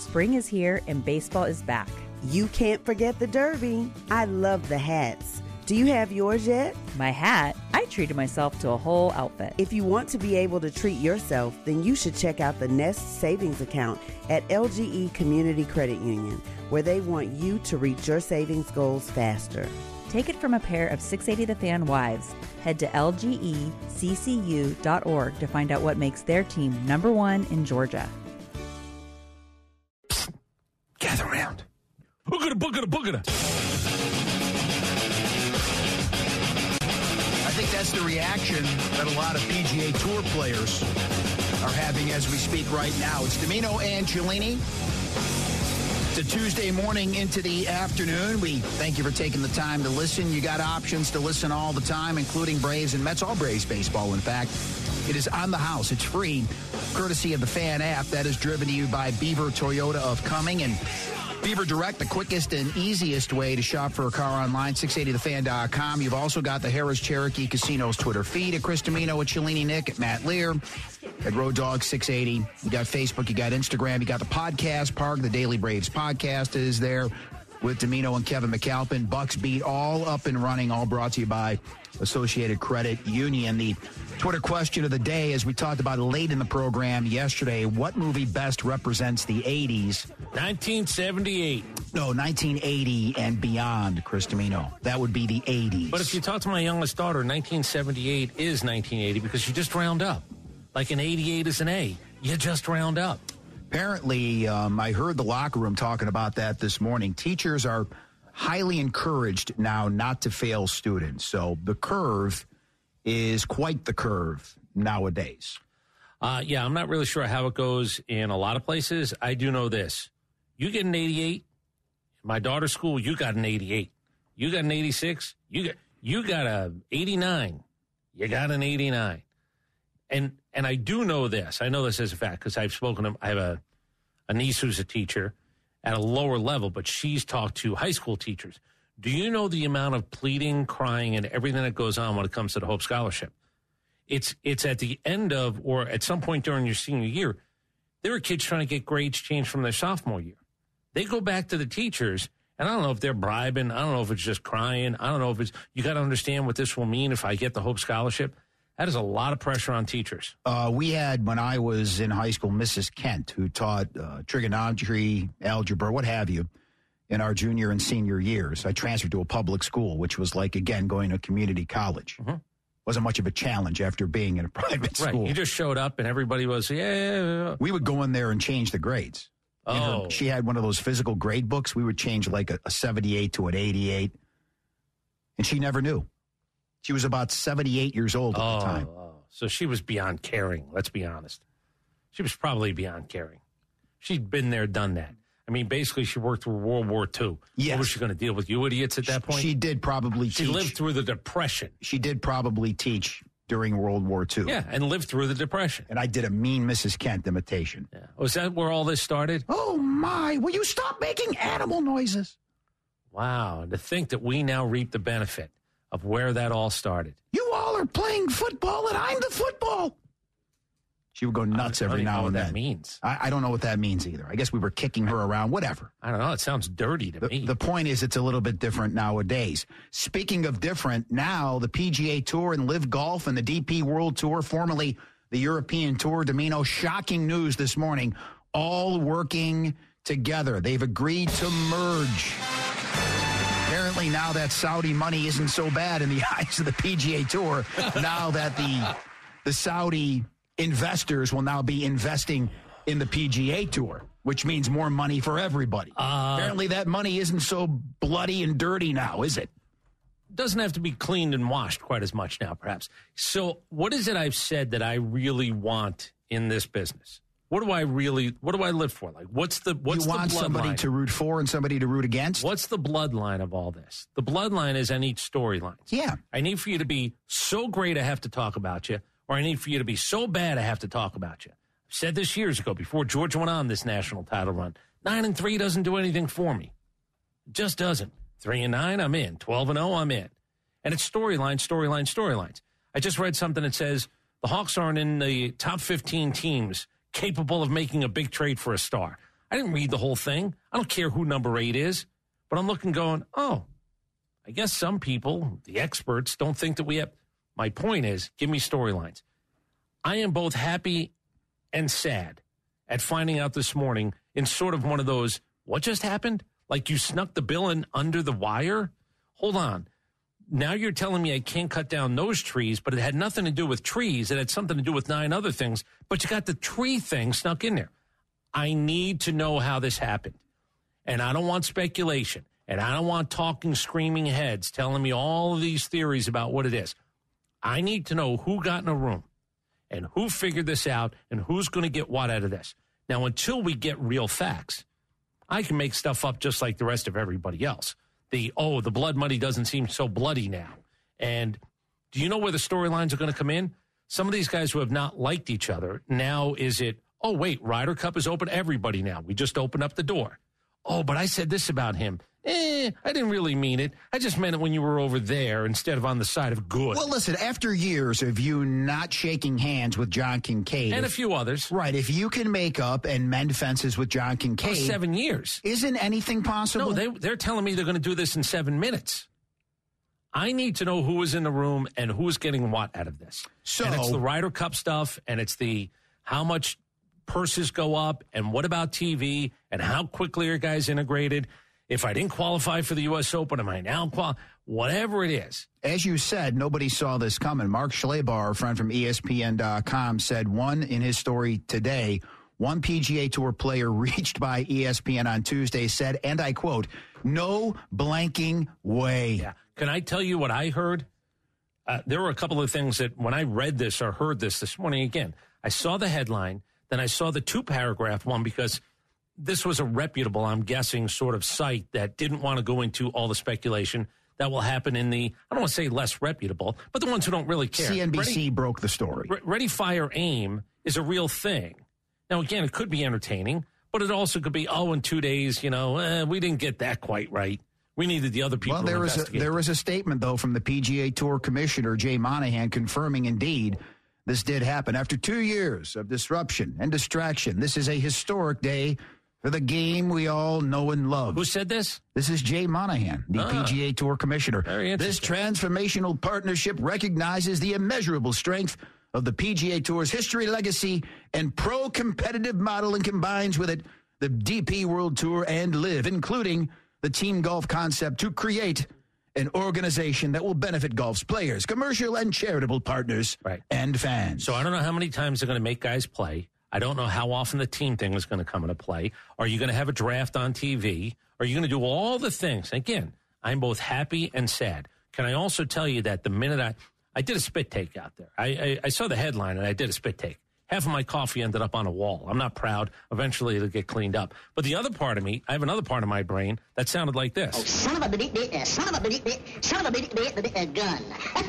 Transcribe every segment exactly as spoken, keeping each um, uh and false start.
Spring is here and baseball is back. You can't forget the Derby. I love the hats. Do you have yours yet? My hat? I treated myself to a whole outfit. If you want to be able to treat yourself, then you should check out the Nest Savings Account at L G E Community Credit Union, where they want you to reach your savings goals faster. Take it from a pair of six eighty The Fan wives. Head to L G E C C U dot org to find out what makes their team number one in Georgia. Psst. Gather around. Boogada, boogada, boogada. I think that's the reaction that a lot of P G A Tour players are having as we speak right now. It's Domino and Cellini. It's a Tuesday morning into the afternoon. We thank you for taking the time to listen. You got options to listen all the time, including Braves and Mets, all Braves baseball, in fact. It is on the house. It's free, courtesy of the Fan app. That is driven to you by Beaver Toyota of Cumming. And Beaver Direct, the quickest and easiest way to shop for a car online, six eighty the fan dot com. You've also got the Harris Cherokee Casinos Twitter feed at Chris Domino, at Cellini Nick, at Matt Lear, at Road Dog six eighty. You got Facebook, you got Instagram, you got the podcast Park. The Daily Braves podcast is there with Domino and Kevin McAlpin. Bucks Beat, all up and running, all brought to you by Associated Credit Union. The Twitter question of the day, as we talked about late in the program yesterday, what movie best represents the eighties? nineteen seventy-eight. No, nineteen eighty and beyond, Chris Domino. That would be the eighties. But if you talk to my youngest daughter, nineteen seventy-eight is nineteen eighty because you just round up. Like an eighty-eight is an A. You just round up. Apparently, um, I heard the locker room talking about that this morning. Teachers are highly encouraged now not to fail students. So the curve is quite the curve nowadays. Uh, yeah, I'm not really sure how it goes in a lot of places. I do know this. You get an eighty-eight, my daughter's school, you got an eighty-eight. You got an eighty-six, you got you got a eighty-nine. You got an eighty-nine. And and I do know this. I know this as a fact because I've spoken to, I have a, a niece who's a teacher at a lower level, but she's talked to high school teachers. Do you know the amount of pleading, crying, and everything that goes on when it comes to the Hope Scholarship? It's it's at the end of or at some point during your senior year, there are kids trying to get grades changed from their sophomore year. They go back to the teachers, and I don't know if they're bribing. I don't know if it's just crying. I don't know if it's, you got to understand what this will mean if I get the Hope Scholarship. That is a lot of pressure on teachers. Uh, we had, when I was in high school, Missus Kent, who taught uh, trigonometry, algebra, what have you, in our junior and senior years. I transferred to a public school, which was like, again, going to community college. Mm-hmm. Wasn't much of a challenge after being in a private right. school. You just showed up and everybody was, yeah, yeah, yeah. We would go in there and change the grades. Oh. Her, she had one of those physical grade books. We would change like a, a seventy-eight to an eighty-eight. And she never knew. She was about seventy-eight years old at oh, the time. Oh. So she was beyond caring, let's be honest. She was probably beyond caring. She'd been there, done that. I mean, basically, she worked through World War Two. Yes. What was she going to deal with? You idiots at that point? She did probably she teach. She lived through the Depression. She did probably teach during World War Two. Yeah, and lived through the Depression. And I did a mean Missus Kent imitation. Yeah. Was that where all this started? Oh, my. Will you stop making animal noises? Wow. To think that we now reap the benefit of where that all started. You all are playing football, and I'm the football. She would go nuts every now and then. I don't know what that means. I, I don't know what that means either. I guess we were kicking her around, whatever. I don't know. It sounds dirty to the, me. The point is it's a little bit different nowadays. Speaking of different, now the P G A Tour and Live Golf and the D P World Tour, formerly the European Tour, Domino, shocking news this morning, all working together. They've agreed to merge. Apparently now that Saudi money isn't so bad in the eyes of the P G A Tour, now that the the Saudi investors will now be investing in the P G A Tour, which means more money for everybody. Uh, Apparently that money isn't so bloody and dirty now, is it? Doesn't have to be cleaned and washed quite as much now, perhaps. So what is it I've said that I really want in this business? What do I really, what do I live for? Like, what's the, what's you want the somebody line? to root for and somebody to root against? What's the bloodline of all this? The bloodline is I need storylines. Yeah. I need for you to be so great I have to talk about you, or I need for you to be so bad I have to talk about you. I've said this years ago before Georgia went on this national title run. Nine and three doesn't do anything for me. It just doesn't. Three and nine, I'm in. Twelve and oh, I'm in. And it's storyline, storyline, storylines. I just read something that says the Hawks aren't in the top fifteen teams capable of making a big trade for a star. I didn't read the whole thing. I don't care who number eight is. But I'm looking going, oh, I guess some people, the experts, don't think that we have. My point is, give me storylines. I am both happy and sad at finding out this morning in sort of one of those, what just happened? Like you snuck the bill in under the wire? Hold on. Now you're telling me I can't cut down those trees, but it had nothing to do with trees. It had something to do with nine other things, but you got the tree thing snuck in there. I need to know how this happened. And I don't want speculation. And I don't want talking, screaming heads telling me all of these theories about what it is. I need to know who got in a room and who figured this out and who's going to get what out of this. Now, until we get real facts, I can make stuff up just like the rest of everybody else. The, oh, the blood money doesn't seem so bloody now. And do you know where the storylines are going to come in? Some of these guys who have not liked each other, now is it, oh, wait, Ryder Cup is open? Everybody now. We just opened up the door. Oh, but I said this about him. Eh, I didn't really mean it. I just meant it when you were over there instead of on the side of good. Well, listen, after years of you not shaking hands with John Kincaid. And if, a few others. Right. If you can make up and mend fences with John Kincaid. Oh, seven years. Isn't anything possible? No, they, they're telling me they're going to do this in seven minutes. I need to know who was in the room and who's getting what out of this. So, and it's the Ryder Cup stuff, and it's the how much purses go up, and what about T V, and how quickly are guys integrated. If I didn't qualify for the U S Open, am I now qual? Whatever it is. As you said, nobody saw this coming. Mark Schleybar, a friend from E S P N dot com, said one in his story today, one P G A Tour player reached by E S P N on Tuesday said, and I quote, no blanking way. Yeah. Can I tell you what I heard? Uh, there were a couple of things that when I read this or heard this this morning, again, I saw the headline, then I saw the two-paragraph one because this was a reputable, I'm guessing, sort of site that didn't want to go into all the speculation that will happen in the, I don't want to say less reputable, but the ones who don't really care. C N B C Ready, broke the story. Re- Ready, Fire, Aim is a real thing. Now, again, it could be entertaining, but it also could be, oh, in two days, you know, eh, we didn't get that quite right. We needed the other people well, there to was investigate. A, there was a statement, though, from the P G A Tour Commissioner, Jay Monahan, confirming indeed this did happen. After two years of disruption and distraction, this is a historic day for the game we all know and love. Who said this? This is Jay Monahan, the ah, P G A Tour Commissioner. Very This interesting. transformational partnership recognizes the immeasurable strength of the P G A Tour's history, legacy, and pro-competitive model and combines with it the D P World Tour and LIV, including the team golf concept to create an organization that will benefit golf's players, commercial and charitable partners, right. and fans. So I don't know how many times they're going to make guys play. I don't know how often the team thing is going to come into play. Are you going to have a draft on T V? Are you going to do all the things? Again, I'm both happy and sad. Can I also tell you that the minute I, I did a spit take out there, I, I, I saw the headline and I did a spit take. Half of my coffee ended up on a wall. I'm not proud. Eventually it'll get cleaned up. But the other part of me, I have another part of my brain that sounded like this. Oh, son of a bitty, bitty, son of a bitty, bitty, son of a bitty, bitty, bitty, gun.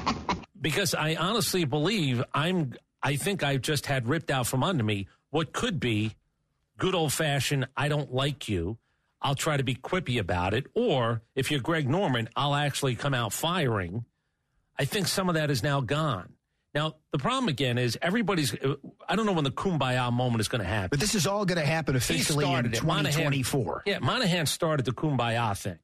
Because I honestly believe I'm, I think I've just had ripped out from under me what could be good old-fashioned, I don't like you, I'll try to be quippy about it, or if you're Greg Norman, I'll actually come out firing. I think some of that is now gone. Now, the problem again is everybody's, I don't know when the kumbaya moment is going to happen. But this is all going to happen officially in twenty twenty-four. Monahan, yeah, Monahan started the kumbaya thing.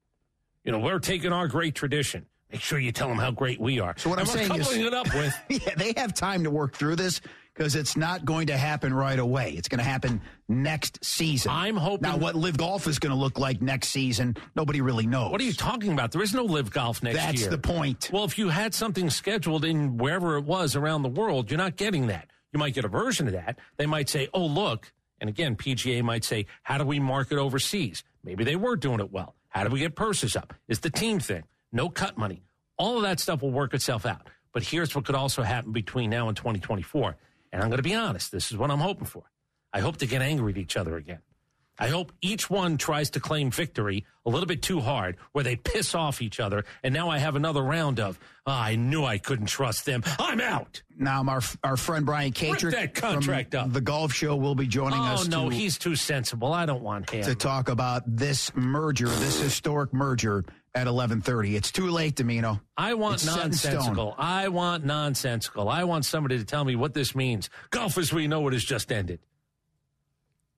You know, we're taking our great tradition. Make sure you tell them how great we are. So what I'm and saying we're is, coupling it up with, yeah, they have time to work through this because it's not going to happen right away. It's going to happen next season. I'm hoping. Now, what Live Golf is going to look like next season, nobody really knows. What are you talking about? There is no Live Golf next That's year. That's the point. Well, if you had something scheduled in wherever it was around the world, you're not getting that. You might get a version of that. They might say, oh, look. And again, P G A might say, how do we market overseas? Maybe they were doing it well. How do we get purses up? It's the team thing. No cut money. All of that stuff will work itself out. But here's what could also happen between now and twenty twenty-four. And I'm going to be honest. This is what I'm hoping for. I hope to get angry at each other again. I hope each one tries to claim victory a little bit too hard, where they piss off each other. And now I have another round of, oh, I knew I couldn't trust them. I'm out. Now, our our friend Brian Katrick that contract from up. The Golf Show will be joining oh, us. Oh, no, to, he's too sensible. I don't want him. To talk about this merger, this historic merger at eleven thirty. It's too late, Domino. I want it's nonsensical. I want nonsensical. I want somebody to tell me what this means. Golf as we know it has just ended.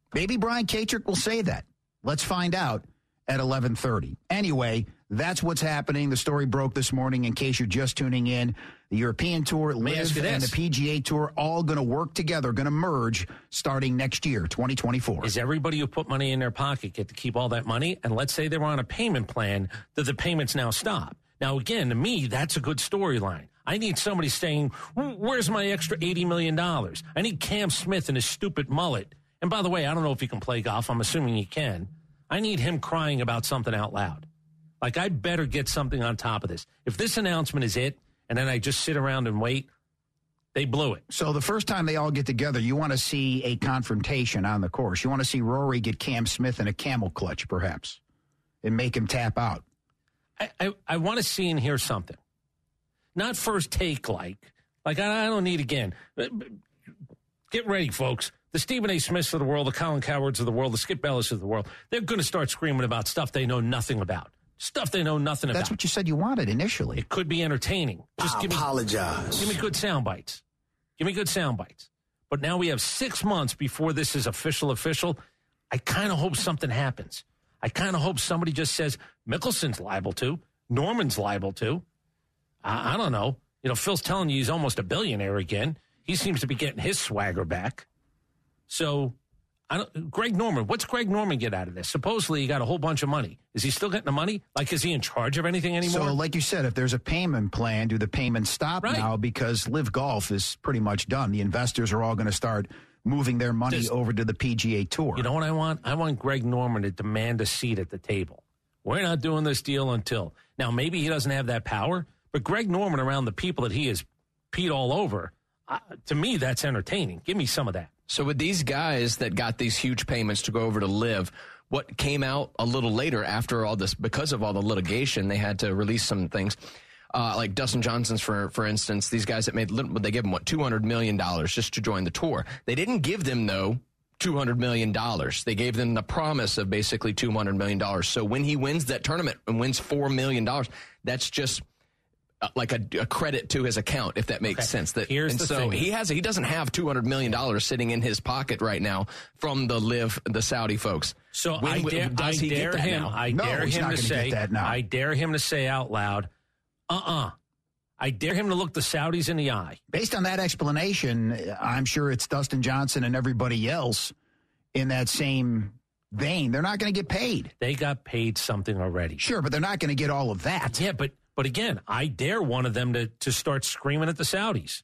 Maybe Brian Katrick will say that. Let's find out at eleven thirty. Anyway, that's what's happening. The story broke this morning. In case you're just tuning in, the European Tour, Live, and the P G A Tour all going to work together, going to merge starting next year, twenty twenty-four. Is everybody who put money in their pocket get to keep all that money? And let's say they're on a payment plan, that the payments now stop. Now, again, to me, that's a good storyline. I need somebody saying, where's my extra eighty million dollars? I need Cam Smith and his stupid mullet. And by the way, I don't know if he can play golf. I'm assuming he can. I need him crying about something out loud. Like, I better get something on top of this. If this announcement is it, and then I just sit around and wait, they blew it. So the first time they all get together, you want to see a confrontation on the course. You want to see Rory get Cam Smith in a camel clutch, perhaps, and make him tap out. I, I, I want to see and hear something. Not first take like. Like, I, I don't need again. Get ready, folks. The Stephen A. Smiths of the world, the Colin Cowards of the world, the Skip Bellis of the world, they're going to start screaming about stuff they know nothing about. Stuff they know nothing about. That's what you said you wanted initially. It could be entertaining. Just I give me, apologize. Give me good sound bites. Give me good sound bites. But now we have six months before this is official official. I kind of hope something happens. I kind of hope somebody just says, Mickelson's liable to. Norman's liable to. I, I don't know. You know, Phil's telling you he's almost a billionaire again. He seems to be getting his swagger back. So, I don't, Greg Norman, what's Greg Norman get out of this? Supposedly he got a whole bunch of money. Is he still getting the money? Like, is he in charge of anything anymore? So, like you said, if there's a payment plan, do the payments stop right. now? Because Live Golf is pretty much done. The investors are all going to start moving their money Does, over to the P G A Tour. You know what I want? I want Greg Norman to demand a seat at the table. We're not doing this deal until. Now, maybe he doesn't have that power, but Greg Norman around the people that he has peed all over, uh, to me, that's entertaining. Give me some of that. So with these guys that got these huge payments to go over to Live, what came out a little later after all this, because of all the litigation, they had to release some things. Uh, like Dustin Johnson's, for for instance, these guys that made, they gave him, what, two hundred million dollars just to join the tour. They didn't give them, though, two hundred million dollars. They gave them the promise of basically two hundred million dollars. So when he wins that tournament and wins four million dollars, that's just uh, like a, a credit to his account, if that makes okay. sense. That, Here's and the so thing. he has he doesn't have two hundred million dollars sitting in his pocket right now from the Live, the Saudi folks. So when, I dare, does I he dare get that him. now? I no, dare he's him not to gonna say. get that now. I dare him to say out loud, "Uh-uh." I dare him to look the Saudis in the eye. Based on that explanation, I'm sure it's Dustin Johnson and everybody else in that same vein. They're not going to get paid. They got paid something already. Sure, but they're not going to get all of that. Yeah, but but again, I dare one of them to, to start screaming at the Saudis.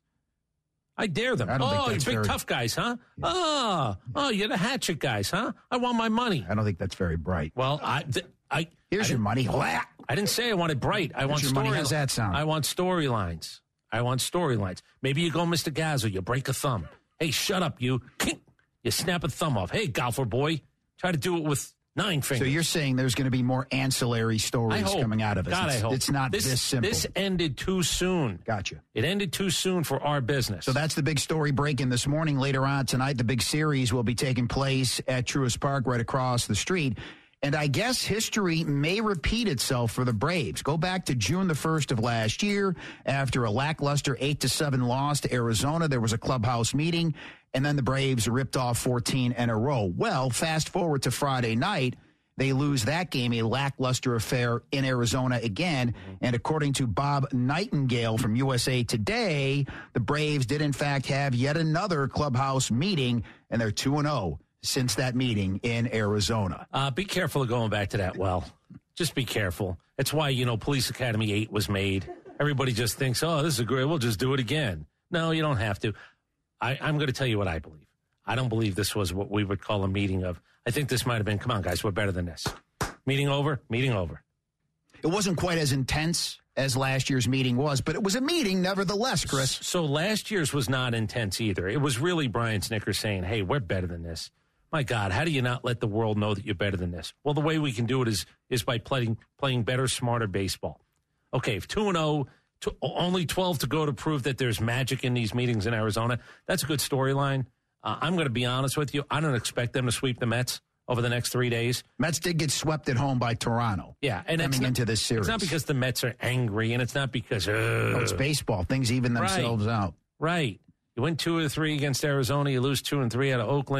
I dare them. I don't think oh, you that's big very- tough guys, huh? Yeah. Oh, oh, you're the hatchet guys, huh? I want my money. I don't think that's very bright. Well, I, th- I Here's I your money. Whack. I didn't say I wanted bright. I want your money. story- How's that sound? I want storylines. I want storylines. Maybe you go, Mister Gazzo, you break a thumb. Hey, shut up, you. You snap a thumb off. Hey, golfer boy, try to do it with nine fingers. So you're saying there's going to be more ancillary I stories hope. coming out of it. God, it's, I hope. it's not this, this simple. This ended too soon. Gotcha. It ended too soon for our business. So that's the big story breaking this morning. Later on tonight, the big series will be taking place at Truist Park right across the street. And I guess history may repeat itself for the Braves. Go back to June the first of last year. After a lackluster eight to seven loss to Arizona, there was a clubhouse meeting, and then the Braves ripped off fourteen in a row. Well, fast forward to Friday night. They lose that game, a lackluster affair in Arizona again. And according to Bob Nightingale from U S A Today, the Braves did, in fact, have yet another clubhouse meeting, and they're two and oh since that meeting in Arizona. Uh, be careful of going back to that well. Just be careful. It's why, you know, Police Academy eight was made. Everybody just thinks, oh, this is great. We'll just do it again. No, you don't have to. I, I'm going to tell you what I believe. I don't believe this was what we would call a meeting of. I think this might have been, come on, guys, we're better than this. Meeting over, meeting over. It wasn't quite as intense as last year's meeting was, but it was a meeting nevertheless, Chris. So last year's was not intense either. It was really Brian Snickers saying, hey, we're better than this. My God, how do you not let the world know that you're better than this? Well, the way we can do it is is by playing playing better, smarter baseball. Okay, if two and oh, only twelve to go to prove that there's magic in these meetings in Arizona, that's a good storyline. Uh, I'm going to be honest with you. I don't expect them to sweep the Mets over the next three days. Mets did get swept at home by Toronto. Yeah, and coming not, into this series. It's not because the Mets are angry, and it's not because... Uh, no, it's baseball. Things even themselves right, out. Right. You win two or three against Arizona. You lose two and three out of Oakland.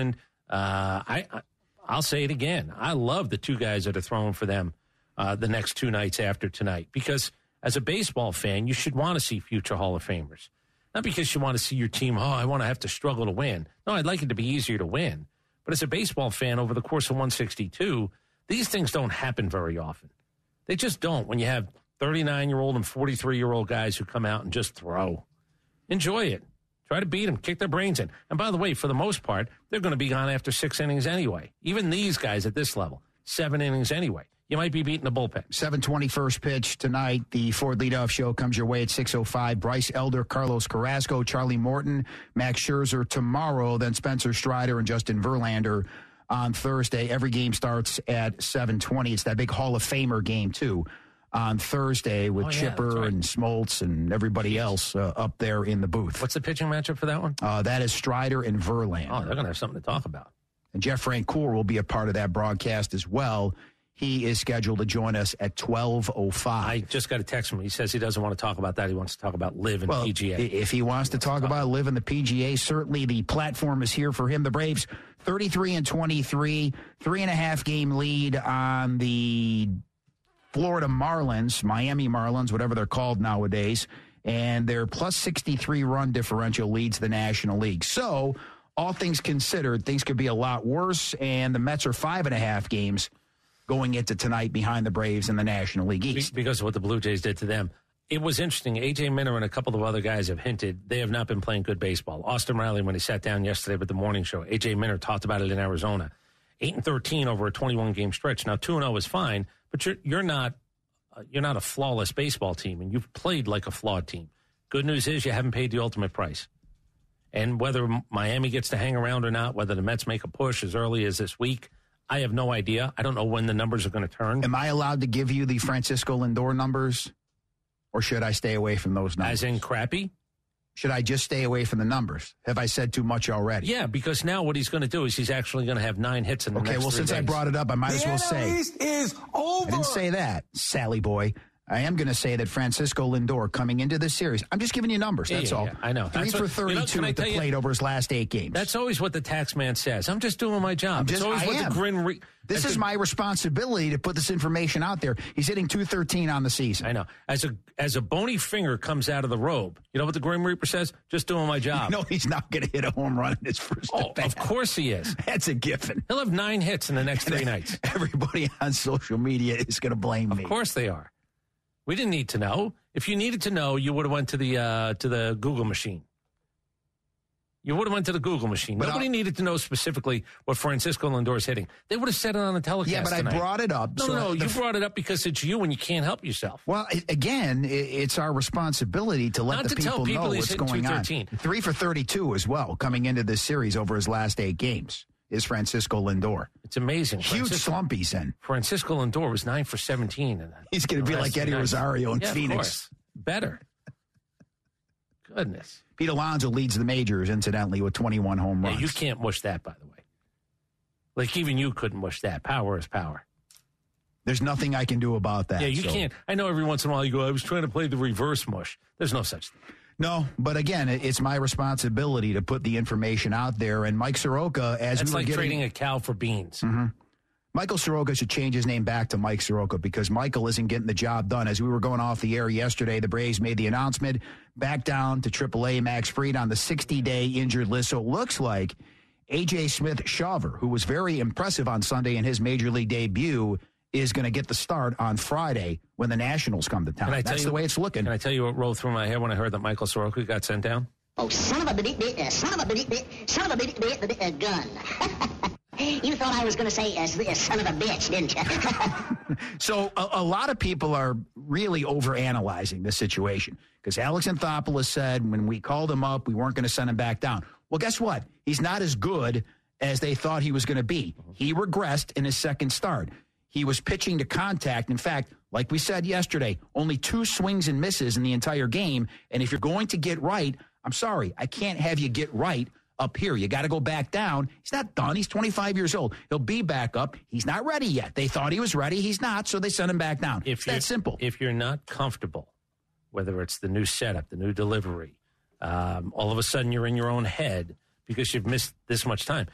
Uh, I, I, I'll say it again. I love the two guys that are throwing for them uh, the next two nights after tonight, because as a baseball fan, you should want to see future Hall of Famers. Not because you want to see your team, oh, I want to have to struggle to win. No, I'd like it to be easier to win. But as a baseball fan, over the course of one sixty-two, these things don't happen very often. They just don't when you have thirty-nine-year-old and forty-three-year-old guys who come out and just throw. Enjoy it. Try to beat them. Kick their brains in. And by the way, for the most part, they're going to be gone after six innings anyway. Even these guys at this level, seven innings anyway. You might be beating the bullpen. seven twenty first pitch tonight. The Ford Leadoff Show comes your way at six oh five. Bryce Elder, Carlos Carrasco, Charlie Morton, Max Scherzer tomorrow. Then Spencer Strider and Justin Verlander on Thursday. Every game starts at seven twenty. It's that big Hall of Famer game, too, on Thursday with oh, yeah, Chipper right. and Smoltz and everybody Jeez. else uh, up there in the booth. What's the pitching matchup for that one? Uh, that is Strider and Verlander. Oh, they're going to have something to talk about. And Jeff Francoeur will be a part of that broadcast as well. He is scheduled to join us at twelve oh five. I just got a text from him. He says he doesn't want to talk about that. He wants to talk about Live and well, P G A. If he wants to talk about Live and the P G A, certainly the platform is here for him. The Braves, thirty-three and twenty-three, three and a half game lead on the Florida Marlins, Miami Marlins, whatever they're called nowadays, and their plus sixty-three run differential leads the National League. So, all things considered, things could be a lot worse, and the Mets are five and a half games going into tonight behind the Braves in the National League East. Because of what the Blue Jays did to them. It was interesting. A J Minter and a couple of other guys have hinted they have not been playing good baseball. Austin Riley, when he sat down yesterday with the morning show, A J Minter talked about it in Arizona. eight and thirteen over a twenty-one game stretch. Now, two and oh is fine, but you're, you're not uh, you're not a flawless baseball team, and you've played like a flawed team. Good news is you haven't paid the ultimate price. And whether Miami gets to hang around or not, whether the Mets make a push as early as this week, I have no idea. I don't know when the numbers are going to turn. Am I allowed to give you the Francisco Lindor numbers, or should I stay away from those numbers? As in crappy? Should I just stay away from the numbers? Have I said too much already? Yeah, because now what he's going to do is he's actually going to have nine hits in the okay, next well, three since days. I brought it up, I might the as well say. N L East is over. I didn't say that, Sally boy. I am going to say that Francisco Lindor coming into this series, I'm just giving you numbers, Yeah, that's yeah, all. yeah, I know. Three That's for what- thirty-two you know, at the can I tell plate you- over his last eight games. That's always what the tax man says. I'm just doing my job. I'm just, it's always I what am. the grin. Re- this as is a- my responsibility to put this information out there. He's hitting two thirteen on the season. I know. As a as a bony finger comes out of the robe, you know what the Grim Reaper says? Just doing my job. No, he's not going to hit a home run in his first oh, at-bat. of course he is. That's a given. He'll have nine hits in the next three nights. Everybody on social media is going to blame Of me. course they are. We didn't need to know. If you needed to know, you would have went to the uh, to the Google machine. You would have went to the Google machine. But Nobody I'll, needed to know specifically what Francisco Lindor is hitting. They would have said it on the telecast. Yeah, but I tonight. brought it up. No, so no, the, you brought it up because it's you and you can't help yourself. Well, it, again, it, it's our responsibility to let Not the to tell people, people know he's what's hitting going on. two thirteen. Three for thirty-two as well, coming into this series over his last eight games, is Francisco Lindor. It's amazing. Huge Francisco, slump he's in. Francisco Lindor was nine for seventeen. In He's going to be last like three Eddie nights. Rosario in yeah, Phoenix. Of course. Better. Goodness. Pete Alonso leads the majors, incidentally, with twenty-one home Yeah, runs. you can't mush that, by the way. Like, even you couldn't mush that. Power is power. There's nothing I can do about that. Yeah, you so. can't. I know every once in a while you go, I was trying to play the reverse mush. There's no such thing. No, but again, it- it's my responsibility to put the information out there. And Mike Soroka, as That's we were like getting, trading a cow for beans. Mm-hmm. Michael Soroka should change his name back to Mike Soroka because Michael isn't getting the job done. As we were going off the air yesterday, the Braves made the announcement back down to triple A Max Fried on the sixty-day injured list. So it looks like A J Smith-Shawver, who was very impressive on Sunday in his major league debut, is going to get the start on Friday when the Nationals come to town. Can I tell That's you- the way it's looking. Can I tell you what rolled through my head when I heard that Michael Soroka got sent down? Oh, son of a bitty, bitty, uh, son of a bitty, bitty, son of a bitty, bitty, bitty, uh, gun. You thought I was going to say, uh, uh, son of a bitch, didn't you? So a, a lot of people are really overanalyzing this situation because Alex Anthopoulos said when we called him up, we weren't going to send him back down. Well, guess what? He's not as good as they thought he was going to be. He regressed in his second start. He was pitching to contact. In fact, like we said yesterday, only two swings and misses in the entire game. And if you're going to get right, I'm sorry, I can't have you get right up here. You got to go back down. He's not done. He's twenty-five years old. He'll be back up. He's not ready yet. They thought he was ready. He's not, so they sent him back down. If It's you're- that simple. If you're not comfortable, whether it's the new setup, the new delivery, um, all of a sudden you're in your own head because you've missed this much time.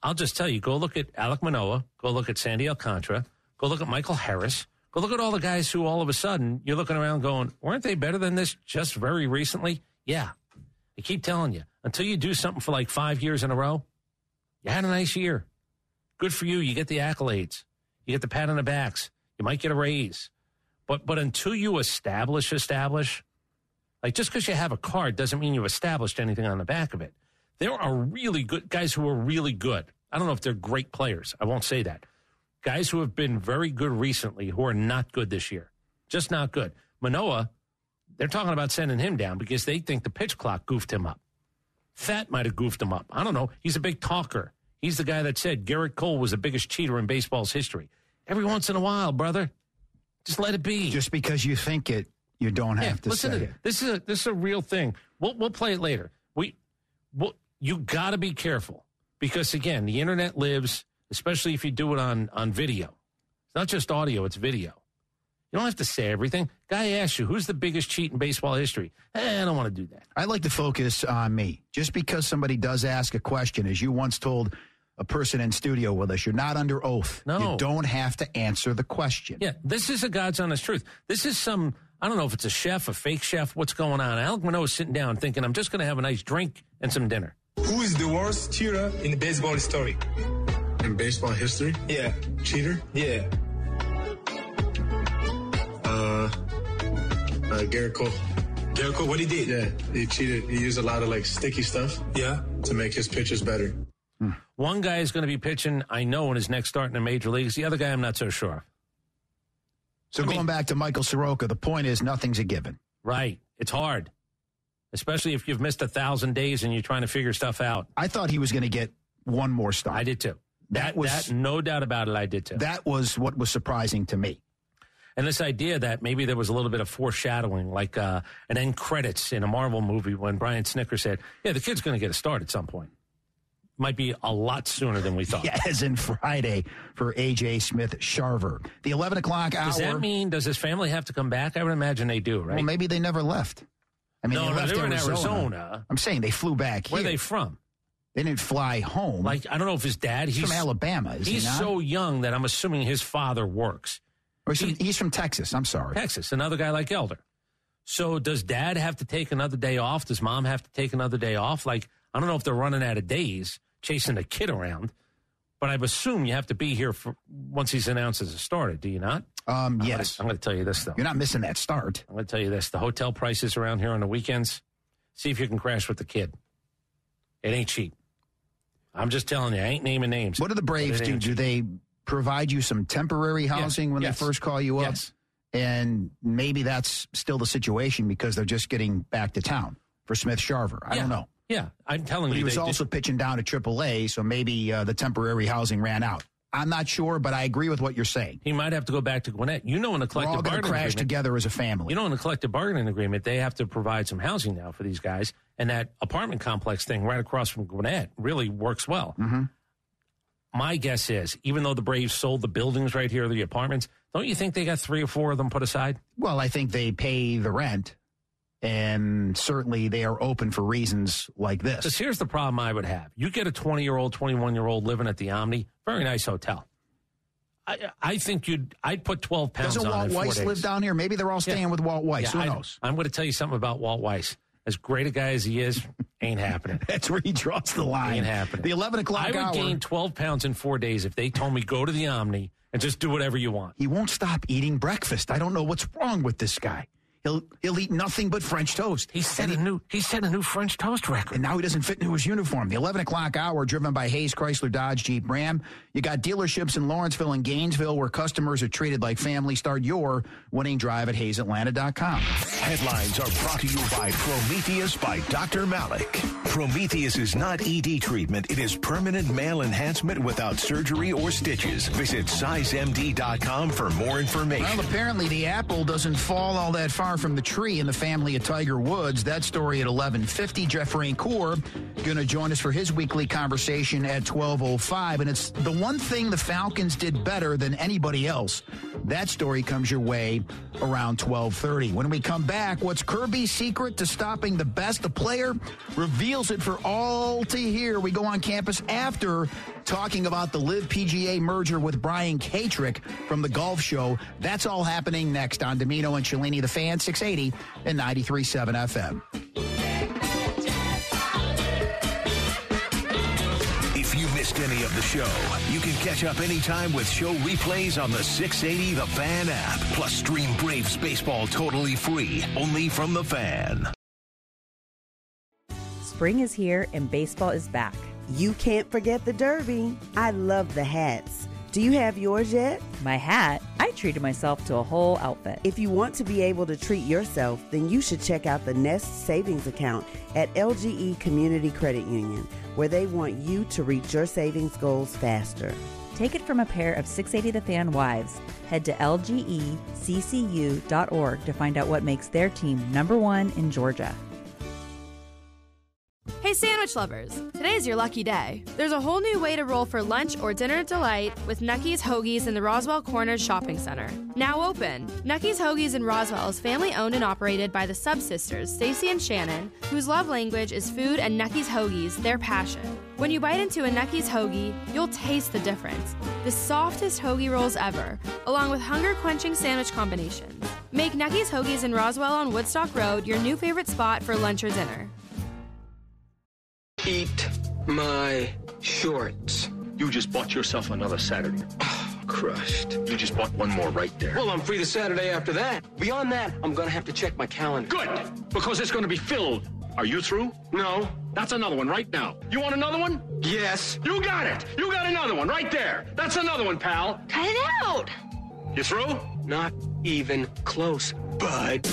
I'll just tell you, go look at Alek Manoah, go look at Sandy Alcantara, go look at Michael Harris, go look at all the guys who all of a sudden you're looking around going, weren't they better than this just very recently? Yeah. I keep telling you, until you do something for like five years in a row, you had a nice year. Good for you. You get the accolades. You get the pat on the backs. You might get a raise. But but until you establish, establish, like just because you have a card doesn't mean you've established anything on the back of it. There are really good guys who are really good. I don't know if they're great players. I won't say that. Guys who have been very good recently who are not good this year. Just not good. Manoah, they're talking about sending him down because they think the pitch clock goofed him up. Fat might have goofed him up. I don't know. He's a big talker. He's the guy that said Garrett Cole was the biggest cheater in baseball's history. Every once in a while, brother, just let it be. Just because you think it, you don't have yeah, to listen say to it. This is a, this is a real thing. We'll we'll play it later. We, we'll, you got to be careful because again, the internet lives, especially if you do it on on video. It's not just audio; it's video. You don't have to say everything. Guy asks you, who's the biggest cheat in baseball history? Eh, I don't want to do that. I like to focus on me. Just because somebody does ask a question, as you once told a person in studio with us, you're not under oath. No. You don't have to answer the question. Yeah, this is a God's honest truth. This is some, I don't know if it's a chef, a fake chef, what's going on. Alek Manoah is sitting down thinking, I'm just going to have a nice drink and some dinner. Who is the worst cheater in the baseball history? In baseball history? Yeah. Cheater? Yeah. Uh, uh, Garrett Cole. Garrett Cole, what he did? Yeah, he cheated. He used a lot of like sticky stuff. Yeah. To make his pitches better. Hmm. One guy is going to be pitching, I know, in his next start in the major leagues. The other guy, I'm not so sure. So I going mean, back to Michael Soroka, the point is nothing's a given. Right. It's hard, especially if you've missed a thousand days and you're trying to figure stuff out. I thought he was going to get one more start. I did too. That, That was that, no doubt about it. I did too. That was what was surprising to me. And this idea that maybe there was a little bit of foreshadowing, like uh, an end credits in a Marvel movie when Brian Snicker said, yeah, the kid's going to get a start at some point. Might be a lot sooner than we thought. Yeah, as in Friday for A J Smith-Sharver. The eleven o'clock hour. Does that mean, does his family have to come back? I would imagine they do, right? Well, maybe they never left. I mean, no, they no, left they were Arizona. in Arizona. I'm saying they flew back Where here. are they from? They didn't fly home. Like, I don't know if his dad, he's, he's from Alabama, is He's he not? so young that I'm assuming his father works. Or he's, from, he's from Texas, I'm sorry. Texas, another guy like Elder. So does dad have to take another day off? Does mom have to take another day off? Like, I don't know if they're running out of days chasing a kid around, but I assume you have to be here for once he's announced as a starter, do you not? Um, I'm yes. Gonna, I'm going to tell you this, though. You're not missing that start. I'm going to tell you this. The hotel prices around here on the weekends, see if you can crash with the kid. It ain't cheap. I'm just telling you, I ain't naming names. What do the Braves do? Do they provide you some temporary housing yes. when yes. they first call you up? Yes. And maybe that's still the situation because they're just getting back to town for Smith-Sharver. I yeah. don't know. Yeah, I'm telling but you. He was they, also they, pitching down to triple A, so maybe uh, the temporary housing ran out. I'm not sure, but I agree with what you're saying. He might have to go back to Gwinnett. You know, in the collective We're all going to bargaining crash agreement, together as a family. You know, in the collective bargaining agreement, they have to provide some housing now for these guys, and that apartment complex thing right across from Gwinnett really works well. Mm-hmm. My guess is, even though the Braves sold the buildings right here, the apartments, don't you think they got three or four of them put aside? Well, I think they pay the rent, and certainly they are open for reasons like this. Because here's the problem I would have. You get a twenty-year-old, twenty-one-year-old living at the Omni, very nice hotel. I, I think you'd, I'd put twelve pounds Doesn't on Walt in four Weiss days. live down here? Maybe they're all staying Yeah. with Walt Weiss. Yeah, Who I, knows? I'm going to tell you something about Walt Weiss. As great a guy as he is, ain't happening. That's where he draws the line. Ain't happening. The eleven o'clock I would hour. gain twelve pounds in four days if they told me go to the Omni and just do whatever you want. He won't stop eating breakfast. I don't know what's wrong with this guy. He'll he'll eat nothing but French toast. He set and a he, new he set a new French toast record. and now he doesn't fit into his uniform. The eleven o'clock hour, driven by Hayes Chrysler Dodge Jeep Ram. You got dealerships in Lawrenceville and Gainesville where customers are treated like family. Start your winning drive at hayes atlanta dot com. Headlines are brought to you by Prometheus by Doctor Malik. Prometheus is not E D treatment. It is permanent male enhancement without surgery or stitches. Visit size M D dot com for more information. Well, apparently the apple doesn't fall all that far from the tree in the family of Tiger Woods. That story at eleven fifty. Jeff Rancourt going to join us for his weekly conversation at twelve oh five. And it's the one thing the Falcons did better than anybody else. That story comes your way around twelve thirty. When we come back, what's Kirby's secret to stopping the best? The player reveals it for all to hear. We go on campus after talking about the Live P G A merger with Brian Katrick from the Golf Show. That's all happening next on Domino and Cellini, the Fan, six eighty and ninety-three point seven F M. If you missed any of the show, you can catch up anytime with show replays on the six eighty The Fan app. Plus, stream Braves baseball totally free, only from The Fan. Spring is here and baseball is back. You can't forget the Derby. I love the hats. Do you have yours yet? My hat? I treated myself to a whole outfit. If you want to be able to treat yourself, then you should check out the Nest Savings Account at L G E Community Credit Union, where they want you to reach your savings goals faster. Take it from a pair of six eighty The Fan wives. Head to L G E C C U dot org to find out what makes their team number one in Georgia. Hey sandwich lovers, today's your lucky day. There's a whole new way to roll for lunch or dinner delight with Nucky's Hoagies in the Roswell Corners Shopping Center. Now open. Nucky's Hoagies in Roswell is family owned and operated by the Sub Sisters, Stacy and Shannon, whose love language is food and Nucky's Hoagies, their passion. When you bite into a Nucky's Hoagie, you'll taste the difference. The softest hoagie rolls ever, along with hunger-quenching sandwich combinations. Make Nucky's Hoagies in Roswell on Woodstock Road your new favorite spot for lunch or dinner. Eat my shorts. You just bought yourself another Saturday. Oh, crushed. You just bought one more right there. Well, I'm free the Saturday after that. Beyond that, I'm going to have to check my calendar. Good, because it's going to be filled. Are you through? No. That's another one right now. You want another one? Yes. You got it. You got another one right there. That's another one, pal. Cut it out. You through? Not even close, bud.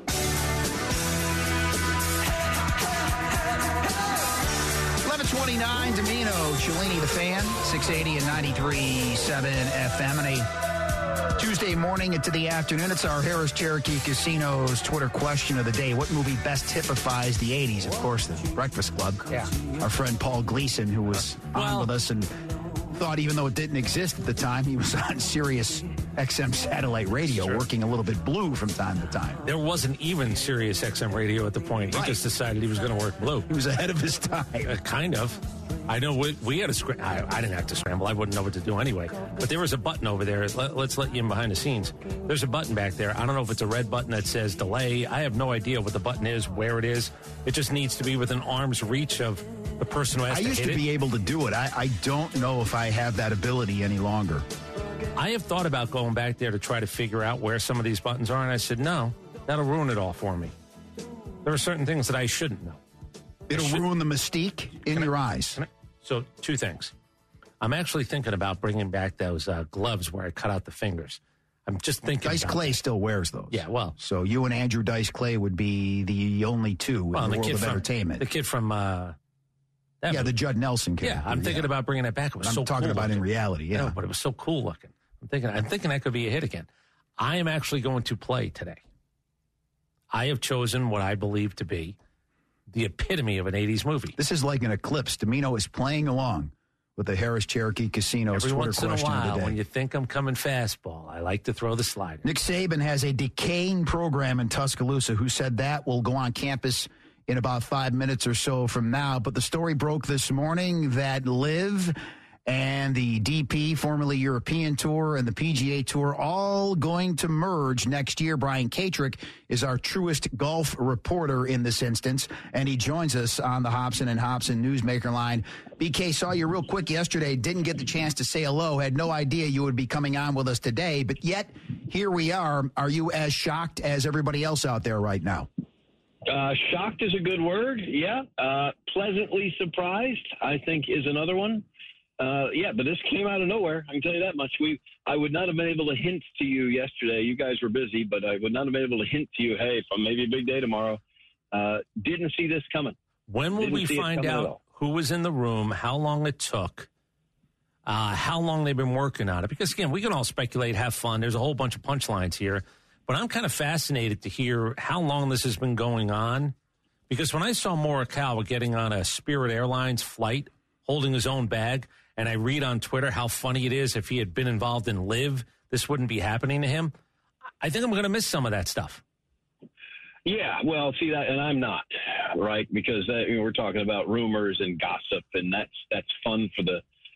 eleven twenty-nine, Domino, Cellini, the Fan, six eighty and ninety-three point seven F M. And a Tuesday morning into the afternoon, it's our Harris Cherokee Casino's Twitter question of the day. What movie best typifies the eighties? Of course, The Breakfast Club. Yeah. Our friend Paul Gleason, who was Well, on with us and thought even though it didn't exist at the time, he was on Sirius X M satellite radio, Sure. working a little bit blue from time to time. There wasn't even Sirius X M radio at the point. He Right. just decided he was going to work blue. He was ahead of his time. Uh, kind of. I know we, we had to scramble. I, I didn't have to scramble. I wouldn't know what to do anyway. But there was a button over there. Let, let's let you in behind the scenes. There's a button back there. I don't know if it's a red button that says delay. I have no idea what the button is, where it is. It just needs to be within arm's reach of the person who has I to used hit to it. be able to do it. I, I don't know if I have that ability any longer. I have thought about going back there to try to figure out where some of these buttons are, and I said, no, that'll ruin it all for me. There are certain things that I shouldn't know. It'll should- ruin the mystique in Can I- your eyes. can I- So, two things. I'm actually thinking about bringing back those uh, gloves where I cut out the fingers. I'm just thinking. Dice about Clay that. still wears those. Yeah, well. So you and Andrew Dice Clay would be the only two Well, in the the world kid of from entertainment. the kid from. Uh, that yeah, movie. the Judd Nelson Yeah, character. I'm thinking yeah. about bringing that back. It was I'm so talking cool about looking. in reality, yeah. I know, but it was so cool looking. I'm thinking. I'm thinking that could be a hit again. I am actually going to play today. I have chosen what I believe to be the epitome of an eighties movie. This is like an eclipse. Domino is playing along with the Harris Cherokee Casino's Every Twitter once in a question of the while, day. when you think I'm coming fastball, I like to throw the slider. Nick Saban has a decaying program in Tuscaloosa. Who said that will go on campus in about five minutes or so from now. But the story broke this morning that Liv and the D P, formerly European Tour, and the P G A Tour, all going to merge next year. Brian Katrick is our truest golf reporter in this instance, and he joins us on the Hobson and Hobson Newsmaker line. B K, saw you real quick yesterday, didn't get the chance to say hello, had no idea you would be coming on with us today, but yet here we are. Are you as shocked as everybody else out there right now? Uh, shocked is a good word, yeah. Uh, pleasantly surprised, I think, is another one. Uh, yeah, but this came out of nowhere. I can tell you that much. We, I would not have been able to hint to you yesterday. You guys were busy, but I would not have been able to hint to you, hey, from maybe a big day tomorrow. Uh, didn't see this coming. When will Didn't we see it find coming at out all. who was in the room, how long it took, uh, how long they've been working on it? Because, again, we can all speculate, have fun. There's a whole bunch of punchlines here. But I'm kind of fascinated to hear how long this has been going on. Because when I saw Morikawa getting on a Spirit Airlines flight, holding his own bag, and I read on Twitter how funny it is if he had been involved in Live, this wouldn't be happening to him. I think I'm going to miss some of that stuff. Yeah, well, see that, and I'm not, right? Because uh, you know, we're talking about rumors and gossip, and that's that's fun for the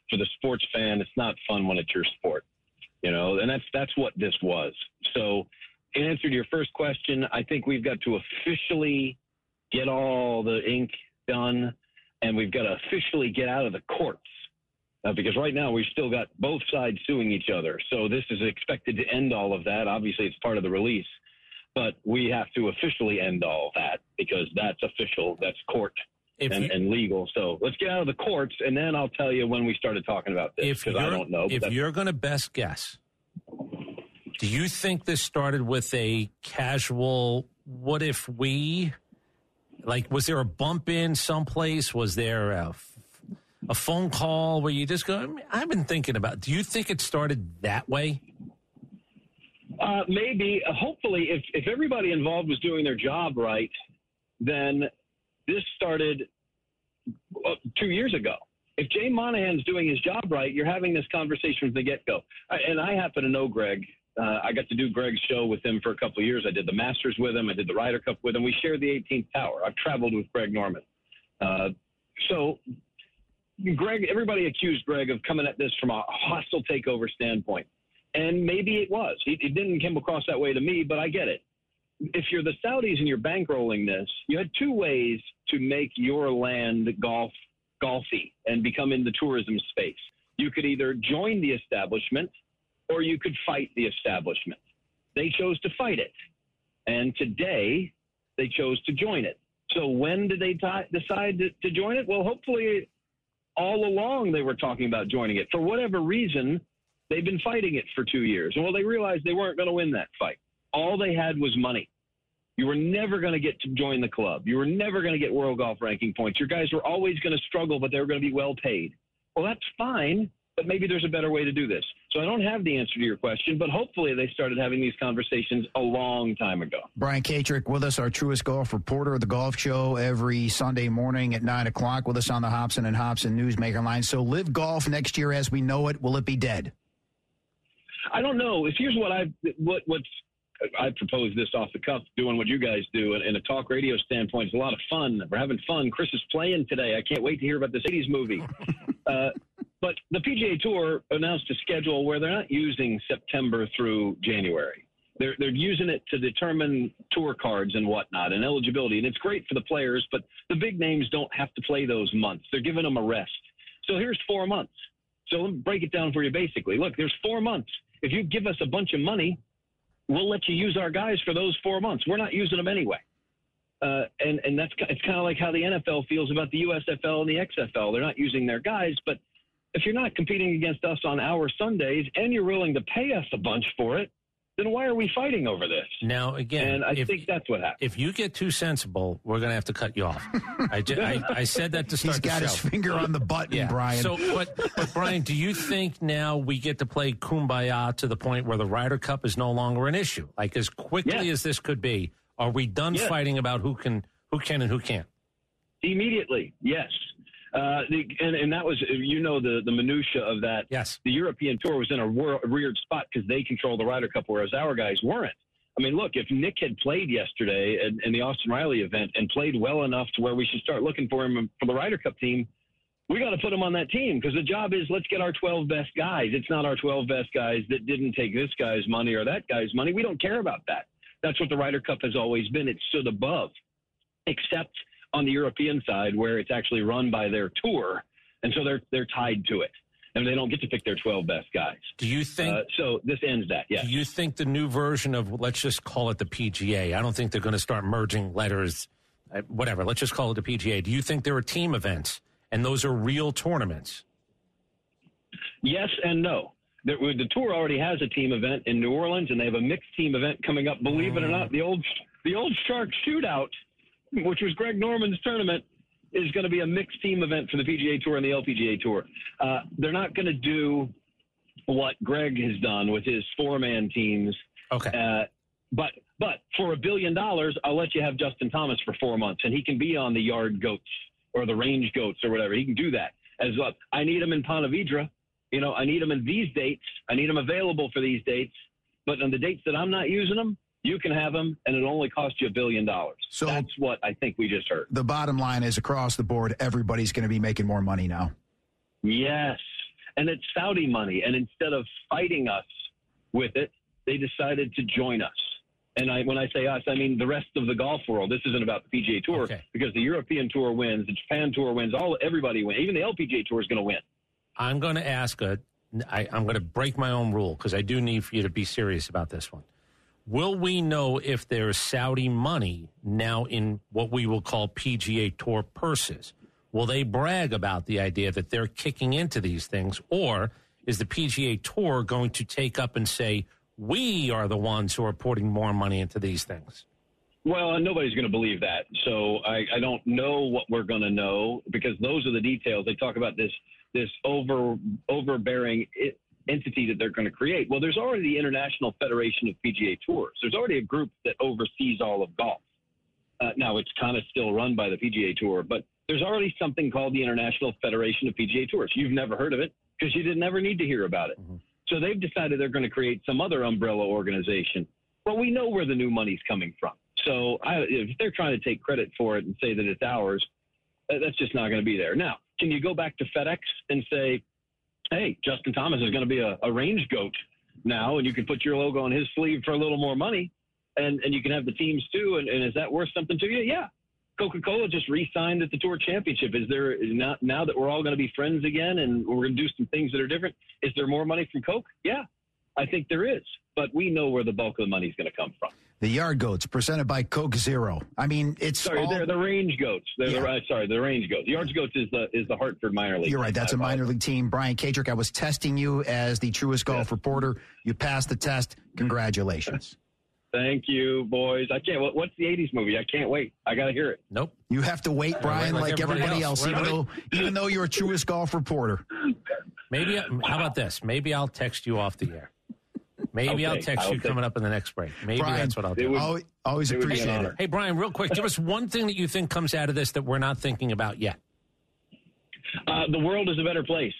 for the sports fan, it's not fun when it's your sport, you know, and that's that's what this was. So in answer to your first question, I think we've got to officially get all the ink done, and we've got to officially get out of the courts. Uh, because right now we've still got both sides suing each other. So this is expected to end all of that. Obviously, it's part of the release. But we have to officially end all that because that's official. That's court and, you, and legal. So let's get out of the courts, and then I'll tell you when we started talking about this because I don't know. If you're going to best guess, do you think this started with a casual, what if we, like, was there a bump in someplace? Was there a A phone call where you just go, I mean, I've been thinking about, do you think it started that way? Uh, maybe. Uh, hopefully, if, if everybody involved was doing their job right, then this started uh, two years ago. If Jay Monahan's doing his job right, you're having this conversation from the get-go. I, and I happen to know Greg. Uh, I got to do Greg's show with him for a couple of years. I did the Masters with him. I did the Ryder Cup with him. We shared the eighteenth Tower. I've traveled with Greg Norman. Uh, so... Greg, everybody accused Greg of coming at this from a hostile takeover standpoint. And maybe it was. It, it didn't come across that way to me, but I get it. If you're the Saudis and you're bankrolling this, you had two ways to make your land golf golfy and become in the tourism space. You could either join the establishment or you could fight the establishment. They chose to fight it. And today they chose to join it. So when did they t- decide to, to join it? Well, hopefully all along they were talking about joining it. For whatever reason, they've been fighting it for two years. Well, they realized they weren't going to win that fight. All they had was money. You were never going to get to join the club. You were never going to get world golf ranking points. Your guys were always going to struggle, but they were going to be well paid. Well, that's fine, but maybe there's a better way to do this. So I don't have the answer to your question, but hopefully they started having these conversations a long time ago. Brian Katrick with us, our Truist Golf reporter of the Golf Show every Sunday morning at nine o'clock with us on the Hobson and Hobson Newsmaker line. So Live Golf next year as we know it, will it be dead? I don't know. If here's what I what what's I propose this off the cuff, doing what you guys do, and in a talk radio standpoint, it's a lot of fun. We're having fun. Chris is playing today. I can't wait to hear about this eighties movie. uh, but the P G A Tour announced a schedule where they're not using September through January. They're they're using it to determine tour cards and whatnot and eligibility, and it's great for the players. But the big names don't have to play those months. They're giving them a rest. So here's four months. So let me break it down for you. Basically, look, there's four months. If you give us a bunch of money, we'll let you use our guys for those four months. We're not using them anyway. Uh, and, and that's it's kind of like how the N F L feels about the U S F L and the X F L. They're not using their guys, but if you're not competing against us on our Sundays and you're willing to pay us a bunch for it, then why are we fighting over this? Now, again, and I if, think that's what happened. If you get too sensible, we're going to have to cut you off. I, I, I said that to start He's got the his show. finger on the button, yeah. Brian. So, but, but, Brian, do you think now we get to play kumbaya to the point where the Ryder Cup is no longer an issue? Like, as quickly yes. as this could be, are we done yes. fighting about who can, who can and who can't? Immediately, yes. Uh, the, and, and that was, you know, the, the minutia of that. Yes. The European Tour was in a, wor- a weird spot because they control the Ryder Cup, whereas our guys weren't. I mean, look, if Nick had played yesterday in, in the Austin Riley event and played well enough to where we should start looking for him for the Ryder Cup team, we got to put him on that team because the job is let's get our twelve best guys. It's not our twelve best guys that didn't take this guy's money or that guy's money. We don't care about that. That's what the Ryder Cup has always been. It stood above, except on the European side where it's actually run by their tour, and so they're they're tied to it, and they don't get to pick their twelve best guys. Do you think uh, so? This ends that. Yeah. Do you think the new version of, let's just call it the P G A? I don't think they're going to start merging letters. Uh, whatever. Let's just call it the P G A. Do you think there are team events, and those are real tournaments? Yes and no. The, the tour already has a team event in New Orleans, and they have a mixed team event coming up. Believe it or not, the old the old Shark Shootout, which was Greg Norman's tournament, is going to be a mixed team event for the P G A Tour and the L P G A Tour. Uh, they're not going to do what Greg has done with his four-man teams. Okay. Uh, but but for a billion dollars, I'll let you have Justin Thomas for four months, and he can be on the yard goats or the range goats or whatever. He can do that as well. I need him in Ponte Vedra. You know, I need him in these dates. I need him available for these dates. But on the dates that I'm not using them, you can have them, and it'll only cost you a billion dollars. So that's what I think we just heard. The bottom line is across the board, everybody's going to be making more money now. Yes. and it's Saudi money. And instead of fighting us with it, they decided to join us. And I, when I say us, I mean the rest of the golf world. This isn't about the P G A Tour okay. because the European Tour wins, the Japan Tour wins, all everybody wins. Even the L P G A Tour is going to win. I'm going to ask a. I, I'm going to break my own rule because I do need for you to be serious about this one. Will we know if there's Saudi money now in what we will call P G A Tour purses? Will they brag about the idea that they're kicking into these things, or is the P G A Tour going to take up and say, we are the ones who are putting more money into these things? Well, nobody's going to believe that. So I, I don't know what we're going to know because those are the details. They talk about this this over overbearing it, entity that they're going to create. Well, there's already the International Federation of P G A Tours. There's already a group that oversees all of golf. Uh, now, it's kind of still run by the P G A Tour, but there's already something called the International Federation of P G A Tours. You've never heard of it because you didn't ever need to hear about it. Mm-hmm. So they've decided they're going to create some other umbrella organization. Well, we know where the new money's coming from. So I, if they're trying to take credit for it and say that it's ours, that's just not going to be there. Now, can you go back to FedEx and say, hey, Justin Thomas is going to be a, a range goat now, and you can put your logo on his sleeve for a little more money, and, and you can have the teams too, and, and is that worth something to you? Yeah. Coca-Cola just re-signed at the Tour Championship. Is there now, now that we're all going to be friends again and we're going to do some things that are different, is there more money from Coke? Yeah, I think there is. But we know where the bulk of the money is going to come from. The Yard Goats, presented by Coke Zero. I mean, it's sorry, all... they're the Range Goats. They're yeah. the, uh, sorry, the Range Goats. The Yard Goats is the is the Hartford minor league. You're right. That's a minor league team. Brian Katrick, I was testing you as the Truist Golf yes. reporter. You passed the test. Congratulations. Thank you, boys. I can't. What, what's the eighties movie? I can't wait. I got to hear it. Nope. You have to wait, Brian, like, like everybody, everybody else, else even though even though you're a Truist Golf reporter. Maybe. How about this? Maybe I'll text you off the air. Maybe okay, I'll text I'll you coming up in the next break. Maybe Brian, that's what I'll do. Would, always always appreciate it. Hey, Brian, real quick, give us one thing that you think comes out of this that we're not thinking about yet. Uh, the world is a better place.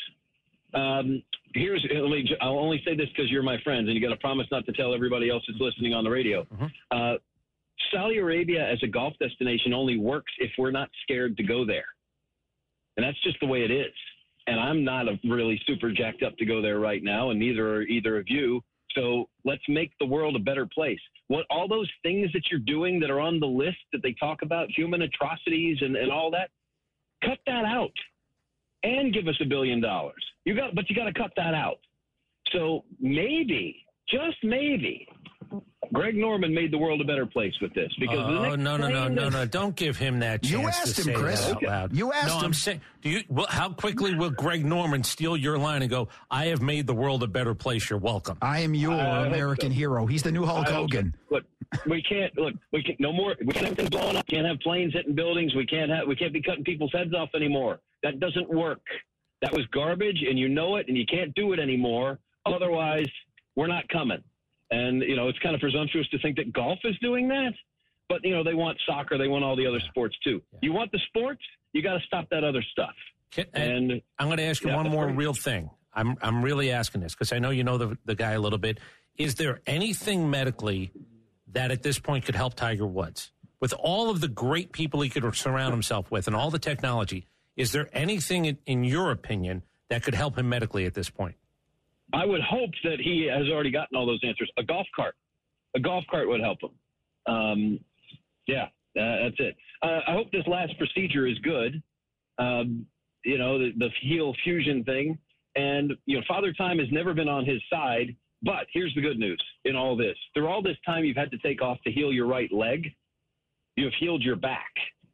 Um, here's let me, I'll only say this because you're my friends, and you got to promise not to tell everybody else who's listening on the radio. Mm-hmm. Uh, Saudi Arabia as a golf destination only works if we're not scared to go there, and that's just the way it is. And I'm not a really super jacked up to go there right now, and neither are either of you. So let's make the world a better place. What all those things that you're doing that are on the list that they talk about, human atrocities and, and all that, cut that out and give us a billion dollars. You got, but you got to cut that out. So maybe, just maybe, Greg Norman made the world a better place with this. Because oh the next no no no no no! Don't give him that chance you asked to him, say Chris. that out loud. You asked no, him. I'm saying, do you? Well, how quickly will Greg Norman steal your line and go? I have made the world a better place. You're welcome. I am your I American so. hero. He's the new Hulk Hogan. So. Look, we can't look. We can no more. We can't have things blowing up. Can't have planes hitting buildings. We can't have. We can't be cutting people's heads off anymore. That doesn't work. That was garbage, and you know it, and you can't do it anymore. Otherwise, we're not coming. And, you know, it's kind of presumptuous to think that golf is doing that. But, you know, they want soccer. They want all the other sports, too. Yeah. You want the sports, you got to stop that other stuff. Can, and, and I'm going to ask you yeah, one more real thing. I'm I'm really asking this because I know you know the, the guy a little bit. Is there anything medically that at this point could help Tiger Woods? With all of the great people he could surround himself with and all the technology, is there anything, in, in your opinion, that could help him medically at this point? I would hope that he has already gotten all those answers. A golf cart. A golf cart would help him. Um, yeah, uh, that's it. Uh, I hope this last procedure is good. Um, you know, the, the heel fusion thing. And, you know, Father Time has never been on his side. But here's the good news in all this. Through all this time you've had to take off to heal your right leg, you have healed your back.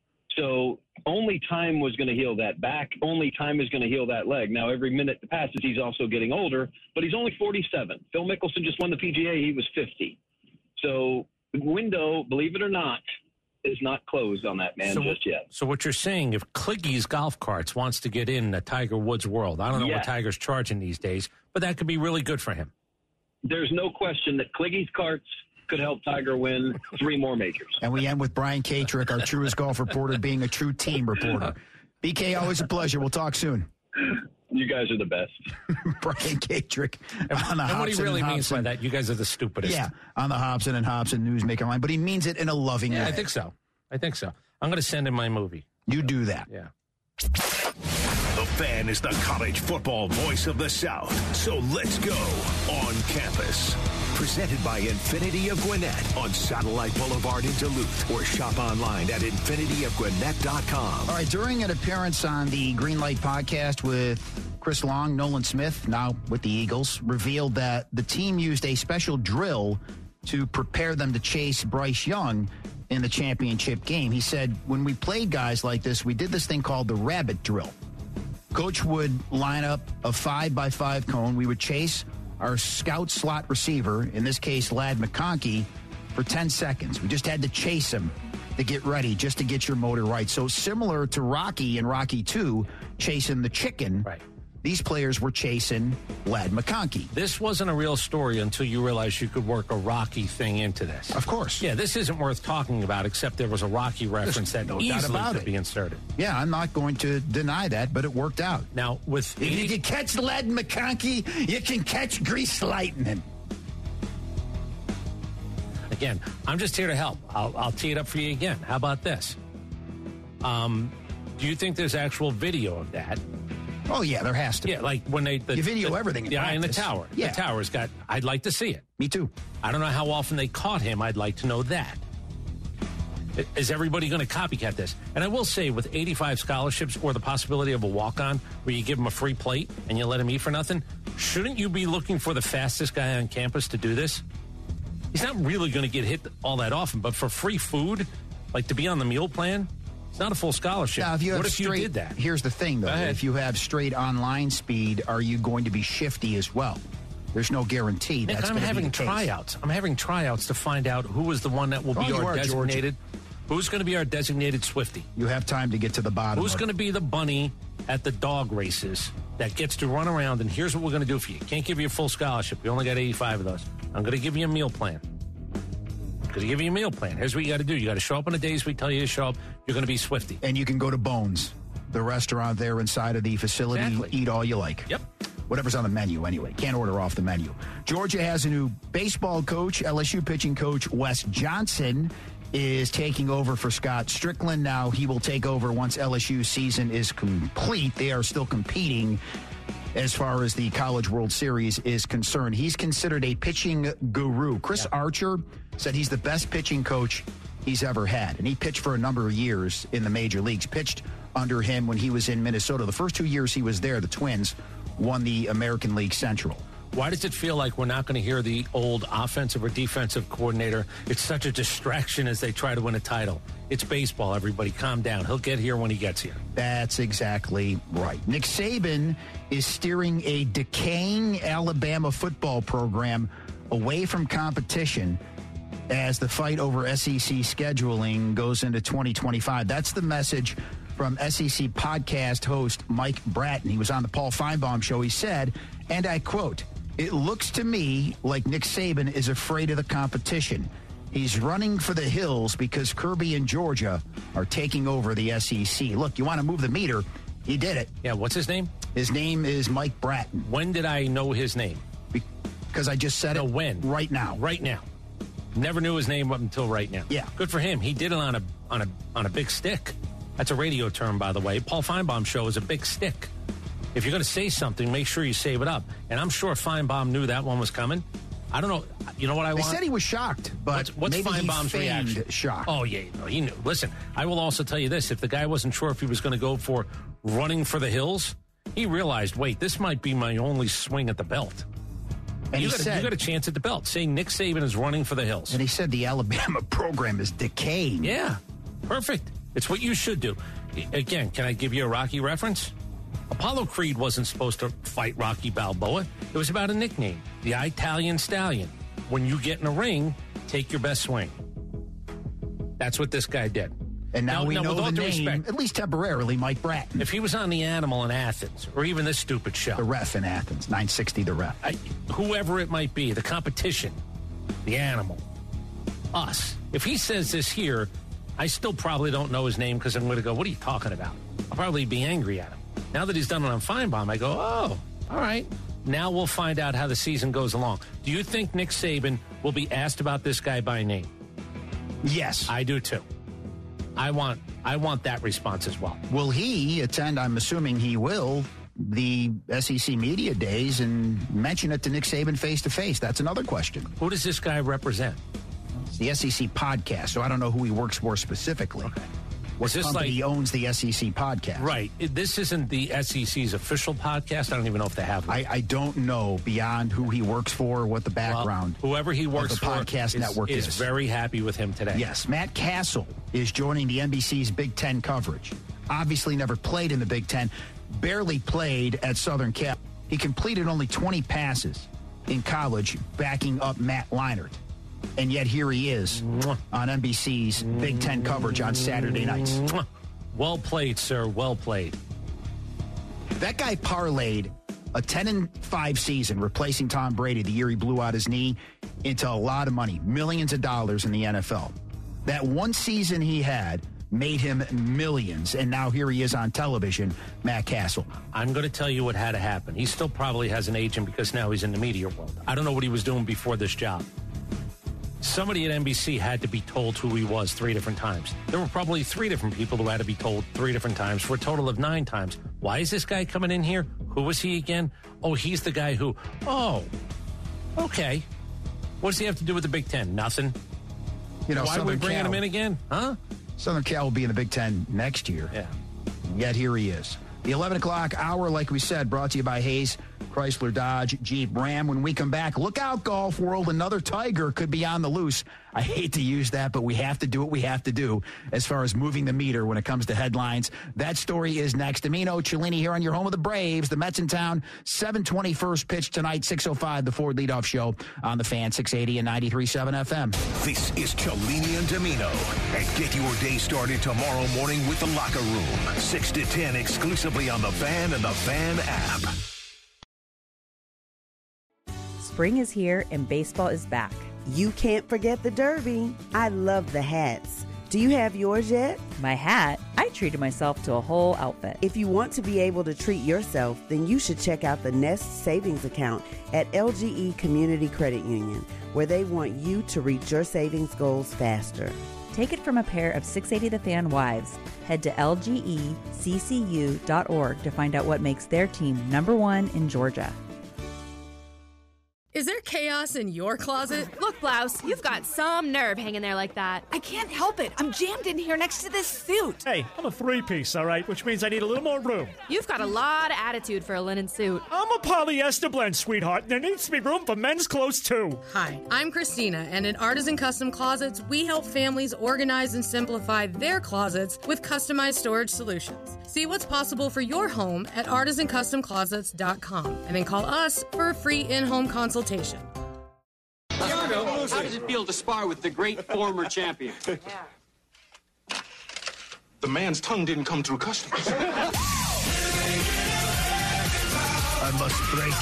So only time was going to heal that back. Only time is going to heal that leg. Now, every minute that passes, he's also getting older, but he's only forty-seven. Phil Mickelson just won the P G A. He was fifty. So the window, believe it or not, is not closed on that man so, just yet. So what you're saying, if Cliggy's Golf Carts wants to get in the Tiger Woods world, I don't know yes. what Tiger's charging these days, but that could be really good for him. There's no question that Cliggy's Carts could help Tiger win three more majors. And we end with Brian Katrick, our Truist Golf reporter, being a true team reporter. B K, always a pleasure. We'll talk soon. You guys are the best. Brian Katrick on the and Hobson what he really and means Hobson. by that, you guys are the stupidest. Yeah, on the Hobson and Hobson Newsmaker line, but he means it in a loving yeah, way. I think so. I think so. I'm going to send him my movie. You do that. Yeah. The The Fan is the college football voice of the South. So let's go on campus. Presented by Infinity of Gwinnett on Satellite Boulevard in Duluth, or shop online at infinity of gwinnett dot com. All right, during an appearance on the Green Light podcast with Chris Long, Nolan Smith, now with the Eagles, revealed that the team used a special drill to prepare them to chase Bryce Young in the championship game. He said, when we played guys like this, we did this thing called the rabbit drill. Coach would line up a five by five cone. We would chase our scout slot receiver, in this case, Ladd McConkey, for ten seconds. We just had to chase him to get ready, just to get your motor right. So similar to Rocky in Rocky two, chasing the chicken, right. These players were chasing Ladd McConkey. This wasn't a real story until you realized you could work a Rocky thing into this. Of course. Yeah, this isn't worth talking about, except there was a Rocky reference There's that no easily doubt about could it. be inserted. Yeah, I'm not going to deny that, but it worked out. Now, with if you can catch Ladd McConkey, you can catch Grease Lightning. Again, I'm just here to help. I'll, I'll tee it up for you again. How about this? Um, do you think there's actual video of that? Oh, yeah, there has to be. Yeah, like when they... The, you video the, everything in Yeah, practice. in the tower. Yeah. The tower's got... I'd like to see it. Me too. I don't know how often they caught him. I'd like to know that. Is everybody going to copycat this? And I will say, with eighty-five scholarships or the possibility of a walk-on where you give him a free plate and you let him eat for nothing, shouldn't you be looking for the fastest guy on campus to do this? He's not really going to get hit all that often, but for free food, like to be on the meal plan, it's not a full scholarship. Now, if you have what if straight, you did that? Here's the thing, though. If you have straight online speed, are you going to be shifty as well? There's no guarantee. Nick, that's I'm going to having be the case. tryouts. I'm having tryouts to find out who is the one that will Oh, be you our are, designated. Who's going to be our designated Swiftie? You have time to get to the bottom. Who's of going to be the bunny at the dog races that gets to run around? And here's what we're going to do for you. Can't give you a full scholarship. We only got eighty-five of those. I'm going to give you a meal plan. I'm going to give you a meal plan. Here's what you got to do. You got to show up on the days we tell you to show up. You're going to be Swiftie. And you can go to Bones, the restaurant there inside of the facility. Exactly. Eat all you like. Yep. Whatever's on the menu anyway. Can't order off the menu. Georgia has a new baseball coach. L S U pitching coach Wes Johnson is taking over for Scott Strickland. Now he will take over once L S U season is complete. They are still competing as far as the College World Series is concerned. He's considered a pitching guru. Chris yeah. Archer said he's the best pitching coach he's ever had. And he pitched for a number of years in the major leagues. Pitched under him when he was in Minnesota. The first two years he was there, the Twins won the American League Central. Why does it feel like we're not going to hear the old offensive or defensive coordinator? It's such a distraction as they try to win a title. It's baseball, everybody. Calm down. He'll get here when he gets here. That's exactly right. Nick Saban is steering a decaying Alabama football program away from competition as the fight over S E C scheduling goes into twenty twenty-five. That's the message from S E C podcast host Mike Bratton. He was on the Paul Feinbaum show. He said, and I quote, "It looks to me like Nick Saban is afraid of the competition. He's running for the hills because Kirby and Georgia are taking over the S E C. Look, you want to move the meter? He did it." Yeah, what's his name? His name is Mike Bratton. When did I know his name? Because I just said no, it. when? Right now. Right now. Never knew his name up until right now. Yeah. Good for him. He did it on a on a on a big stick. That's a radio term, by the way. Paul Feinbaum show is a big stick. If you're going to say something, make sure you save it up. And I'm sure Feinbaum knew that one was coming. I don't know. You know what I they want? They said he was shocked, but what's, what's maybe Feinbaum's he feigned reaction? Shock. Oh, yeah. No, he knew. Listen, I will also tell you this. If the guy wasn't sure if he was going to go for running for the hills, he realized, wait, this might be my only swing at the belt. And you he got, said, a, you got a chance at the belt, saying Nick Saban is running for the hills. And he said the Alabama program is decaying. Yeah, perfect. It's what you should do. Again, can I give you a Rocky reference? Apollo Creed wasn't supposed to fight Rocky Balboa. It was about a nickname, the Italian Stallion. When you get in a ring, take your best swing. That's what this guy did. And now, now we now, know with all the due name, respect, at least temporarily, Mike Bratton. If he was on The Animal in Athens, or even this stupid show. The Ref in Athens, nine sixty The Ref. I, whoever it might be, the competition, The Animal, us. If he says this here, I still probably don't know his name because I'm going to go, what are you talking about? I'll probably be angry at him. Now that he's done it on Feinbaum, I go, oh, all right. Now we'll find out how the season goes along. Do you think Nick Saban will be asked about this guy by name? Yes. I do too. I want I want that response as well. Will he attend, I'm assuming he will, the S E C media days and mention it to Nick Saban face-to-face? That's another question. Who does this guy represent? It's the S E C podcast, so I don't know who he works for specifically. Okay. What company like, owns the S E C podcast? Right. This isn't the S E C's official podcast. I don't even know if they have one. I, I don't know beyond who he works for, what the background well, whoever he works of the for podcast is, network is. is. very happy with him today. Yes. Matt Castle is joining the N B C's Big Ten coverage. Obviously never played in the Big Ten, barely played at Southern Cal. He completed only twenty passes in college, backing up Matt Leinart. And yet here he is on N B C's Big Ten coverage on Saturday nights. Well played, sir. Well played. That guy parlayed a ten and five season, replacing Tom Brady the year he blew out his knee, into a lot of money, millions of dollars in the N F L. That one season he had made him millions, and now here he is on television, Matt Castle. I'm going to tell you what had to happen. He still probably has an agent because now he's in the media world. I don't know what he was doing before this job. Somebody at N B C had to be told who he was three different times. There were probably three different people who had to be told three different times for a total of nine times. Why is this guy coming in here? Who was he again? Oh, he's the guy who, oh, okay. What does he have to do with the Big Ten? Nothing. You know, why are we bringing Cal, him in again? Huh? Southern Cal will be in the Big Ten next year. Yeah. Yet here he is. The eleven o'clock hour, like we said, brought to you by Hayes, Chrysler, Dodge, Jeep, Ram. When we come back, look out, golf world. Another Tiger could be on the loose. I hate to use that, but we have to do what we have to do as far as moving the meter when it comes to headlines. That story is next. Domino, Cellini here on your home of the Braves. The Mets in town. seven twenty first pitch tonight, six oh five, the Ford leadoff show on the Fan, six eighty and ninety-three point seven F M. This is Cellini and Domino. And get your day started tomorrow morning with The Locker Room. six to ten exclusively on the Fan and the Fan app. Spring is here and baseball is back. You can't forget the Derby. I love the hats. Do you have yours yet? My hat? I treated myself to a whole outfit. If you want to be able to treat yourself, then you should check out the Nest Savings Account at L G E Community Credit Union, where they want you to reach your savings goals faster. Take it from a pair of six eighty The Fan wives. Head to L G E C C U dot org to find out what makes their team number one in Georgia. Is there chaos in your closet? Look, Blouse, you've got some nerve hanging there like that. I can't help it. I'm jammed in here next to this suit. Hey, I'm a three-piece, all right, which means I need a little more room. You've got a lot of attitude for a linen suit. I'm a polyester blend, sweetheart, and there needs to be room for men's clothes, too. Hi, I'm Christina, and at Artisan Custom Closets, we help families organize and simplify their closets with customized storage solutions. See what's possible for your home at artisan custom closets dot com, and then call us for a free in-home consultation. Thiago, how does it feel to spar with the great former champion? The man's tongue didn't come through customs. I must break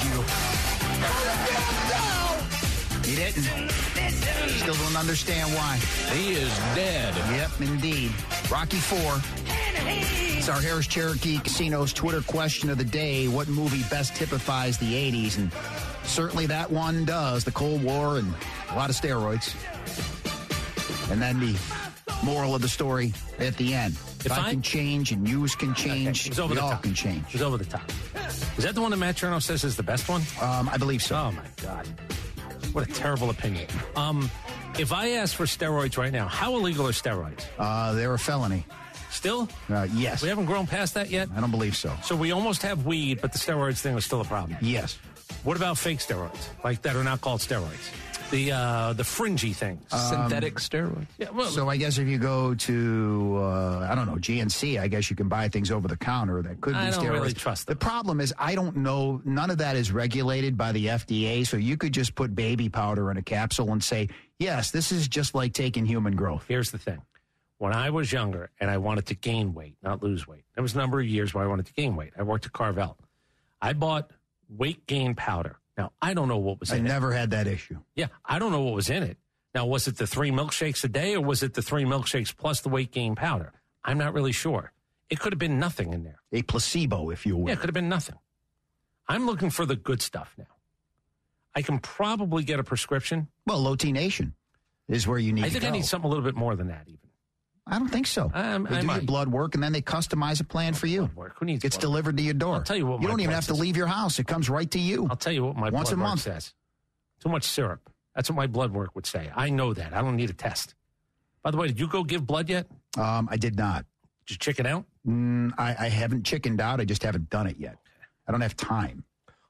you. He didn't. Still don't understand why. He is dead. Yep, indeed. Rocky Four. It's our Harris Cherokee Casino's Twitter question of the day. What movie best typifies the eighties? And certainly that one does. The Cold War and a lot of steroids. And then the moral of the story at the end. If, if I, I can change and yous can change, okay, we all top. can change. It's over the top. Is that the one that Matt Chernow says is the best one? Um, I believe so. Oh, my God. What a terrible opinion. Um, if I ask for steroids right now, how illegal are steroids? Uh, they're a felony. Still? Uh, yes. We haven't grown past that yet? I don't believe so. So we almost have weed, but the steroids thing is still a problem? Yes. What about fake steroids, like that are not called steroids? The uh, the fringy things. Um, Synthetic steroids. Yeah, well, so I guess if you go to, uh, I don't know, G N C, I guess you can buy things over the counter that could be I steroids. don't really trust them. The problem is I don't know, none of that is regulated by the F D A, so you could just put baby powder in a capsule and say, yes, this is just like taking human growth. Here's the thing. When I was younger and I wanted to gain weight, not lose weight, there was a number of years where I wanted to gain weight. I worked at Carvel. I bought weight gain powder. Now, I don't know what was I in it. I never had that issue. Yeah, I don't know what was in it. Now, was it the three milkshakes a day or was it the three milkshakes plus the weight gain powder? I'm not really sure. It could have been nothing in there. A placebo, if you will. Yeah, it could have been nothing. I'm looking for the good stuff now. I can probably get a prescription. Well, Low T Nation is where you need I think to go. I need something a little bit more than that even. I don't think so. Um, they I do might. your blood work, and then they customize a plan for you. Work. Who needs It's blood delivered work? to your door. I'll tell you what You my don't even blood have to says. leave your house. It comes right to you. I'll tell you what my Once blood a work month. says. Too much syrup. That's what my blood work would say. I know that. I don't need a test. By the way, did you go give blood yet? Um, I did not. Did you chicken out? Mm, I, I haven't chickened out. I just haven't done it yet. I don't have time.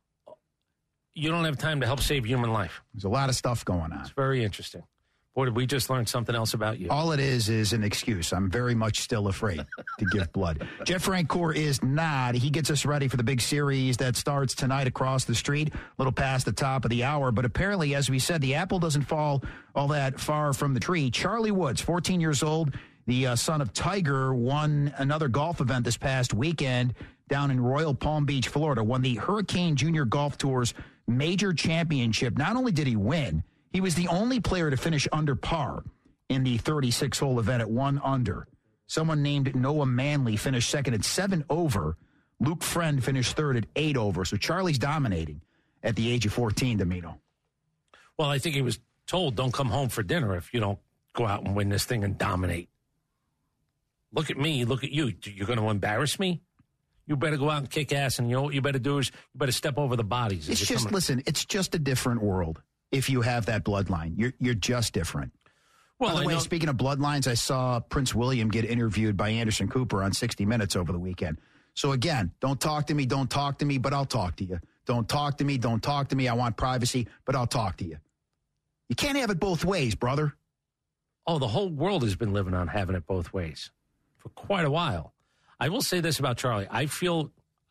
You don't have time to help save human life. There's a lot of stuff going on. It's very interesting. Boy, did we just learn something else about you. All it is is an excuse. I'm very much still afraid to give blood. Jeff Francoeur is not. He gets us ready for the big series that starts tonight across the street, a little past the top of the hour. But apparently, as we said, the apple doesn't fall all that far from the tree. Charlie Woods, fourteen years old, the uh, son of Tiger, won another golf event this past weekend down in Royal Palm Beach, Florida, won the Hurricane Junior Golf Tour's major championship. Not only did he win, he was the only player to finish under par in the thirty-six hole event at one under. Someone named Noah Manley finished second at seven over. Luke Friend finished third at eight over. So Charlie's dominating at the age of fourteen, Domino. Well, I think he was told, don't come home for dinner if you don't go out and win this thing and dominate. Look at me. Look at you. You're going to embarrass me? You better go out and kick ass, and you know what you better do is you better step over the bodies. It's just, listen, it's just a different world if you have that bloodline. You're you're just different. Well, by the I way, know- speaking of bloodlines, I saw Prince William get interviewed by Anderson Cooper on sixty minutes over the weekend. So again, don't talk to me, don't talk to me, but I'll talk to you. Don't talk to me, don't talk to me. I want privacy, but I'll talk to you. You can't have it both ways, brother. Oh, the whole world has been living on having it both ways for quite a while. I will say this about Charlie. I feel,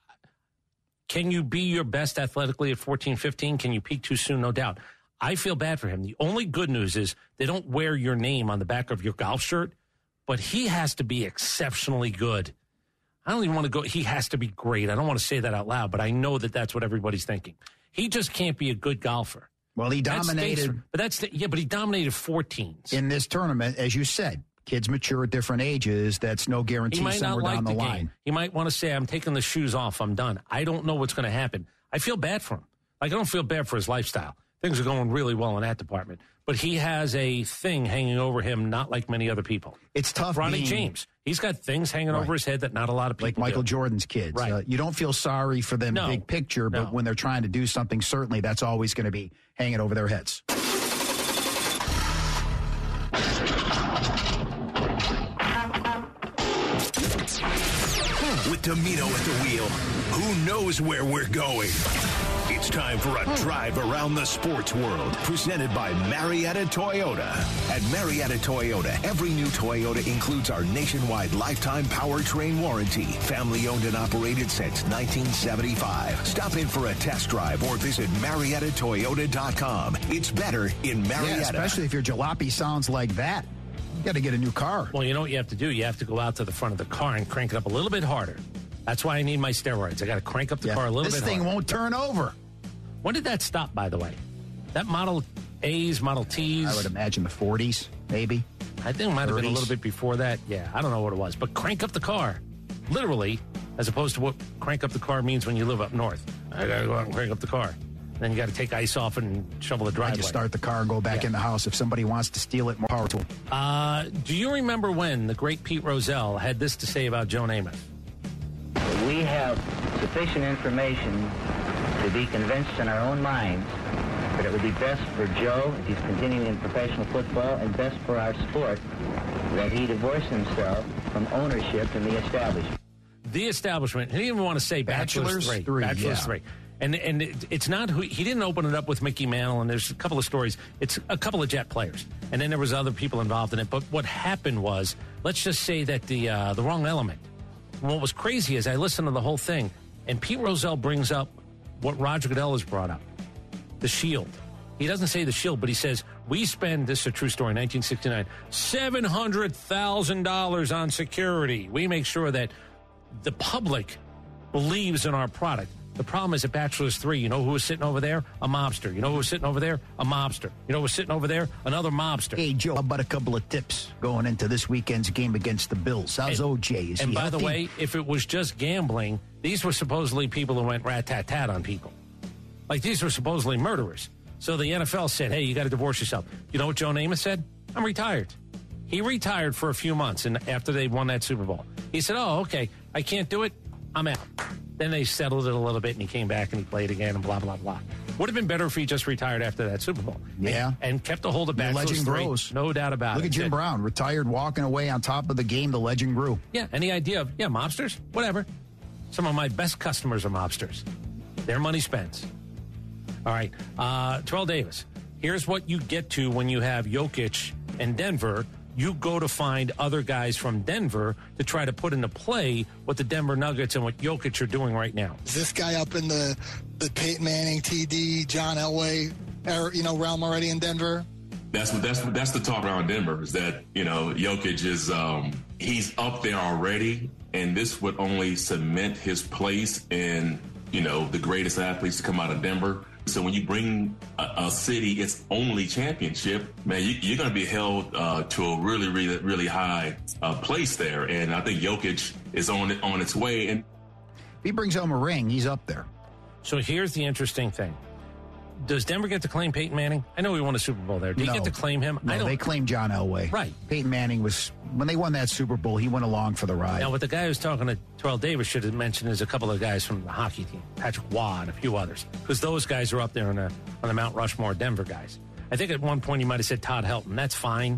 can you be your best athletically at fourteen, fifteen? Can you peak too soon? No doubt. I feel bad for him. The only good news is they don't wear your name on the back of your golf shirt, but he has to be exceptionally good. I don't even want to go, he has to be great. I don't want to say that out loud, but I know that that's what everybody's thinking. He just can't be a good golfer. Well, he That stinks dominated for- but that's the, yeah, but he dominated fourteens. in this tournament, as you said. Kids mature at different ages. That's no guarantee He might not somewhere like down the, the, game. line. He might want to say, I'm taking the shoes off. I'm done. I don't know what's going to happen. I feel bad for him. Like, I don't feel bad for his lifestyle. Things are going really well in that department. But he has a thing hanging over him, not like many other people. It's tough Ronnie being- James. He's got things hanging Right. over his head that not a lot of people Like Michael do. Jordan's kids. Right. Uh, you don't feel sorry for them No. big picture, but No. when they're trying to do something, certainly that's always going to be hanging over their heads. With Domino at the wheel, who knows where we're going? It's time for a drive around the sports world, presented by Marietta Toyota. At Marietta Toyota, every new Toyota includes our nationwide lifetime powertrain warranty, family owned and operated since nineteen seventy-five. Stop in for a test drive or visit Marietta Toyota dot com. It's better in Marietta. Yeah, especially if your jalopy sounds like that. You got to get a new car. Well, you know what you have to do? You have to go out to the front of the car and crank it up a little bit harder. That's why I need my steroids. I got to crank up the Yeah, car a little this bit thing harder. won't turn over. When did that stop, by the way? That Model A's, Model T's? I would imagine the forties, maybe. I think it might have been a thirties. little bit before that. Yeah, I don't know what it was. But crank up the car. Literally, as opposed to what crank up the car means when you live up north. I got to go out and crank up the car. Then you got to take ice off and shovel the I driveway. just start the car and go back Yeah. in the house. If somebody wants to steal it, more power to them. Uh, do you remember when the great Pete Rozelle had this to say about Joe Namath? We have sufficient information to be convinced in our own minds that it would be best for Joe, if he's continuing in professional football, and best for our sport, that he divorce himself from ownership in the establishment. The establishment. He didn't even want to say Bachelor's, Bachelor's Three. Three, Bachelor's yeah. Three. And and it, it's not who he didn't open it up with Mickey Mantle, and there's a couple of stories. It's a couple of Jet players, and then there was other people involved in it. But what happened was, let's just say that the uh, the wrong element. What was crazy is I listened to the whole thing, and Pete Rozelle brings up what Roger Goodell has brought up, the Shield. He doesn't say the Shield, but he says, we spend, this is a true story, nineteen sixty-nine, seven hundred thousand dollars on security. We make sure that the public believes in our product. The problem is at Bachelor's Three, you know who was sitting over there? A mobster. You know who was sitting over there? A mobster. You know who was sitting over there? Another mobster. Hey, Joe, how about a couple of tips going into this weekend's game against the Bills? How's And- O J? Is and he by healthy? the way, if it was just gambling, these were supposedly people who went rat-tat-tat on people. Like, these were supposedly murderers. So the N F L said, hey, you got to divorce yourself. You know what Joe Namath said? I'm retired. He retired for a few months and after they won that Super Bowl. He said, oh, okay, I can't do it. I'm out. Then they settled it a little bit, and he came back and he played again and blah, blah, blah. Would have been better if he just retired after that Super Bowl. Yeah. And, and kept a hold of back. The legend grows. No doubt about Look it. Look at Jim It, Brown, retired, walking away on top of the game. The legend grew. Yeah, and the idea of, yeah, mobsters, whatever. Some of my best customers are mobsters. Their money spends. All right. Uh, Terrell Davis, here's what you get to when you have Jokic and Denver. You go to find other guys from Denver to try to put into play what the Denver Nuggets and what Jokic are doing right now. Is this guy up in the, the Peyton Manning, T D, John Elway, er, you know, realm already in Denver? That's what that's that's the talk around Denver is that, you know, Jokic is um, he's up there already, and this would only cement his place in, you know, the greatest athletes to come out of Denver. So when you bring a, a city its only championship, man, you, you're going to be held uh, to a really, really, really high uh, place there. And I think Jokic is on it, on its way. And if he brings home a ring, he's up there. So here's the interesting thing. Does Denver get to claim Peyton Manning? I know we won a Super Bowl there. Do you no. get to claim him? No, I don't. They claimed John Elway. Right. Peyton Manning was, when they won that Super Bowl, he went along for the ride. Now, what the guy who's talking to Terrell Davis should have mentioned is a couple of guys from the hockey team, Patrick Waugh and a few others, because those guys are up there on the, on the Mount Rushmore Denver guys. I think at one point you might have said Todd Helton. That's fine.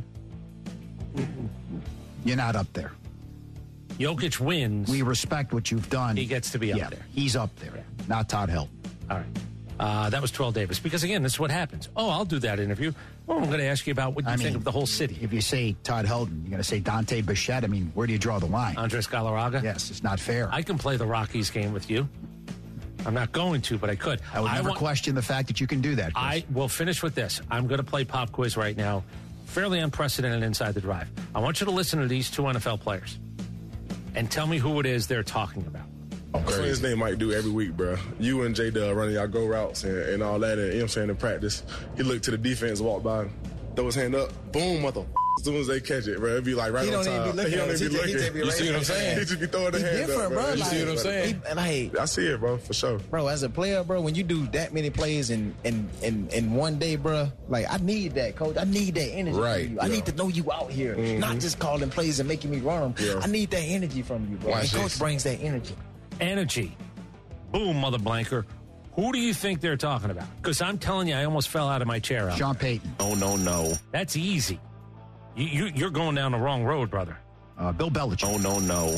You're not up there. Jokic wins. We respect what you've done. He gets to be up yeah, there. He's up there, yeah. Not Todd Helton. All right. Uh, that was Terrell Davis. Because, again, this is what happens. Oh, I'll do that interview. Well, I'm going to ask you about what you I think mean, of the whole city. If you say Todd Helton, you're going to say Dante Bichette. I mean, where do you draw the line? Andres Galarraga? Yes, it's not fair. I can play the Rockies game with you. I'm not going to, but I could. I would never I wa- question the fact that you can do that, Chris. I will finish with this. I'm going to play pop quiz right now. Fairly unprecedented inside the drive. I want you to listen to these two N F L players and tell me who it is they're talking about. That's what his name might do every week, bro. You and J Dub running y'all go routes and, and all that, and, you know what I'm saying, in practice. He looked to the defense, walk by, throw his hand up, boom, mother. As soon as they catch it, bro, it'd be like right he on don't time. Even be he don't even be looking. He just be you see what I'm saying? He just be throwing the He's hand different, up, bro. You Like, see what I'm saying? He, like, I see it, bro, for sure. Bro, as a player, bro, when you do that many plays in in, in, in one day, bro, like, I need that, coach. I need that energy right, from you. I yeah. need to know you out here, mm-hmm. not just calling plays and making me run them. Yeah. I need that energy from you, bro. Watch and coach this. brings that energy. Energy. Boom, mother blanker. Who do you think they're talking about? Because I'm telling you, I almost fell out of my chair. Out Sean Payton. Oh, no, no. That's easy. You, you, you're going down the wrong road, brother. Uh, Bill Belichick. Oh, no, no.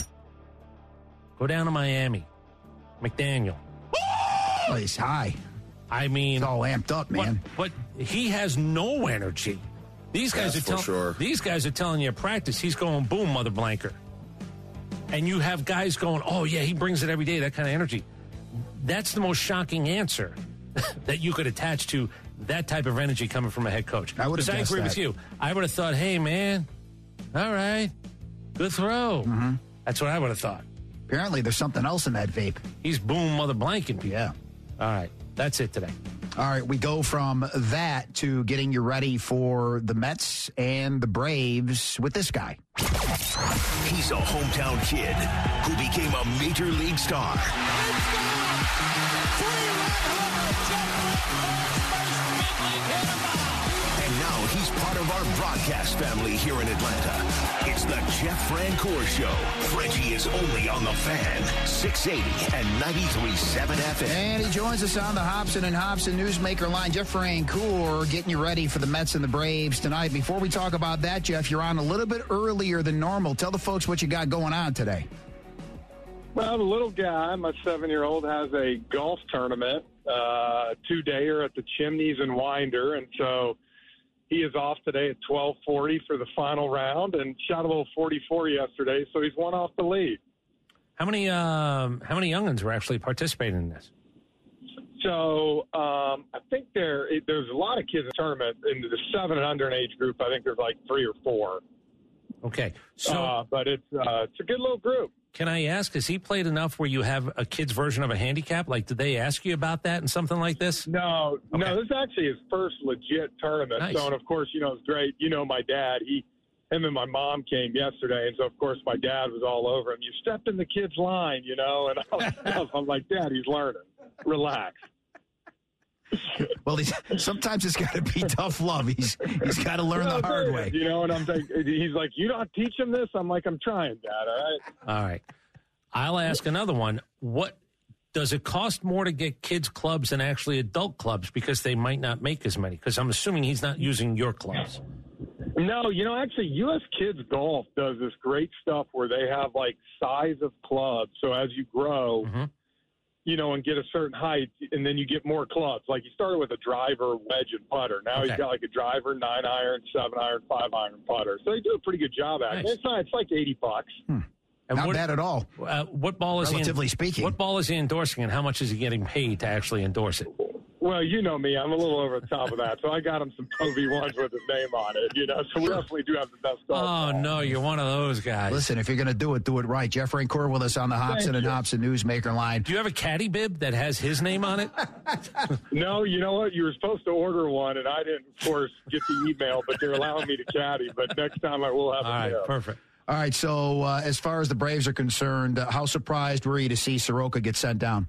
Go down to Miami. McDaniel. Oh, he's high. I mean, he's all amped up, man. But, but he has no energy. These guys That's are telling. sure. These guys are telling you at practice. He's going boom, mother blanker. And you have guys going, oh yeah, he brings it every day. That kind of energy. That's the most shocking answer that you could attach to that type of energy coming from a head coach. I would have I guessed agree that. with you. I would have thought, hey man, all right, good throw. Mm-hmm. That's what I would have thought. Apparently, there's something else in that vape. He's boom, mother blanking people. Yeah. All right, that's it today. All right, we go from that to getting you ready for the Mets and the Braves with this guy. He's a hometown kid who became a major league star. And now he's part of our broadcast family here in Atlanta. It's the Jeff Francoeur Show. Frenchie is only on the Fan, six eighty and ninety-three point seven F M. And he joins us on the Hobson and Hobson Newsmaker line. Jeff Francoeur getting you ready for the Mets and the Braves tonight. Before we talk about that, Jeff, you're on a little bit earlier than normal. Tell the folks what you got going on today. Well, the little guy, my seven-year-old, has a golf tournament, uh, two-dayer at the Chimneys and Winder, and so he is off today at twelve forty for the final round and shot a little forty-four yesterday, so he's one off the lead. How many um, how many youngins were actually participating in this? So um, I think there there's a lot of kids in the tournament. In the seven and under an age group, I think there's like three or four. Okay, so uh, but it's uh, it's a good little group. Can I ask, has he played enough where you have a kid's version of a handicap? Like, did they ask you about that and something like this? No, okay. no, this is actually his first legit tournament. Nice. So, and of course, you know, it's great. You know, my dad, he, him and my mom came yesterday. And so, of course, my dad was all over him. You stepped in the kid's line, you know, and all that stuff. I'm like, Dad, he's learning. Relax. Well, he's, sometimes it's got to be tough love. He's he's got to learn No, the hard there way. it is, You know, and I'm like, he's like, you don't teach him this? I'm like, I'm trying, Dad, all right? All right. I'll ask another one. What does it cost more to get kids clubs than actually adult clubs because they might not make as many? Because I'm assuming he's not using your clubs. No, you know, actually, U S Kids Golf does this great stuff where they have, like, size of clubs. So as you grow, mm-hmm. you know, and get a certain height, and then you get more clubs. Like, he started with a driver, wedge, and putter. Now Okay. he's got, like, a driver, nine iron, seven iron, five iron putter. So they do a pretty good job at it. Nice. It's not, it's like eighty bucks. Hmm. And Not what, bad at all. Uh, what ball is Relatively he speaking. What ball is he endorsing, and how much is he getting paid to actually endorse it? Well, you know me. I'm a little over the top of that. So I got him some Pro V ones with his name on it, you know. So we definitely do have the best golf Oh, ball. no, you're one of those guys. Listen, if you're going to do it, do it right. Jeff Rancourt with us on the Hobson Thank and you. Hobson Newsmaker line. Do you have a caddy bib that has his name on it? No, you know what? You were supposed to order one, and I didn't, of course, get the email, but they're allowing me to caddy. But next time I will have All it right, there. perfect. All right, so uh, as far as the Braves are concerned, uh, how surprised were you to see Soroka get sent down?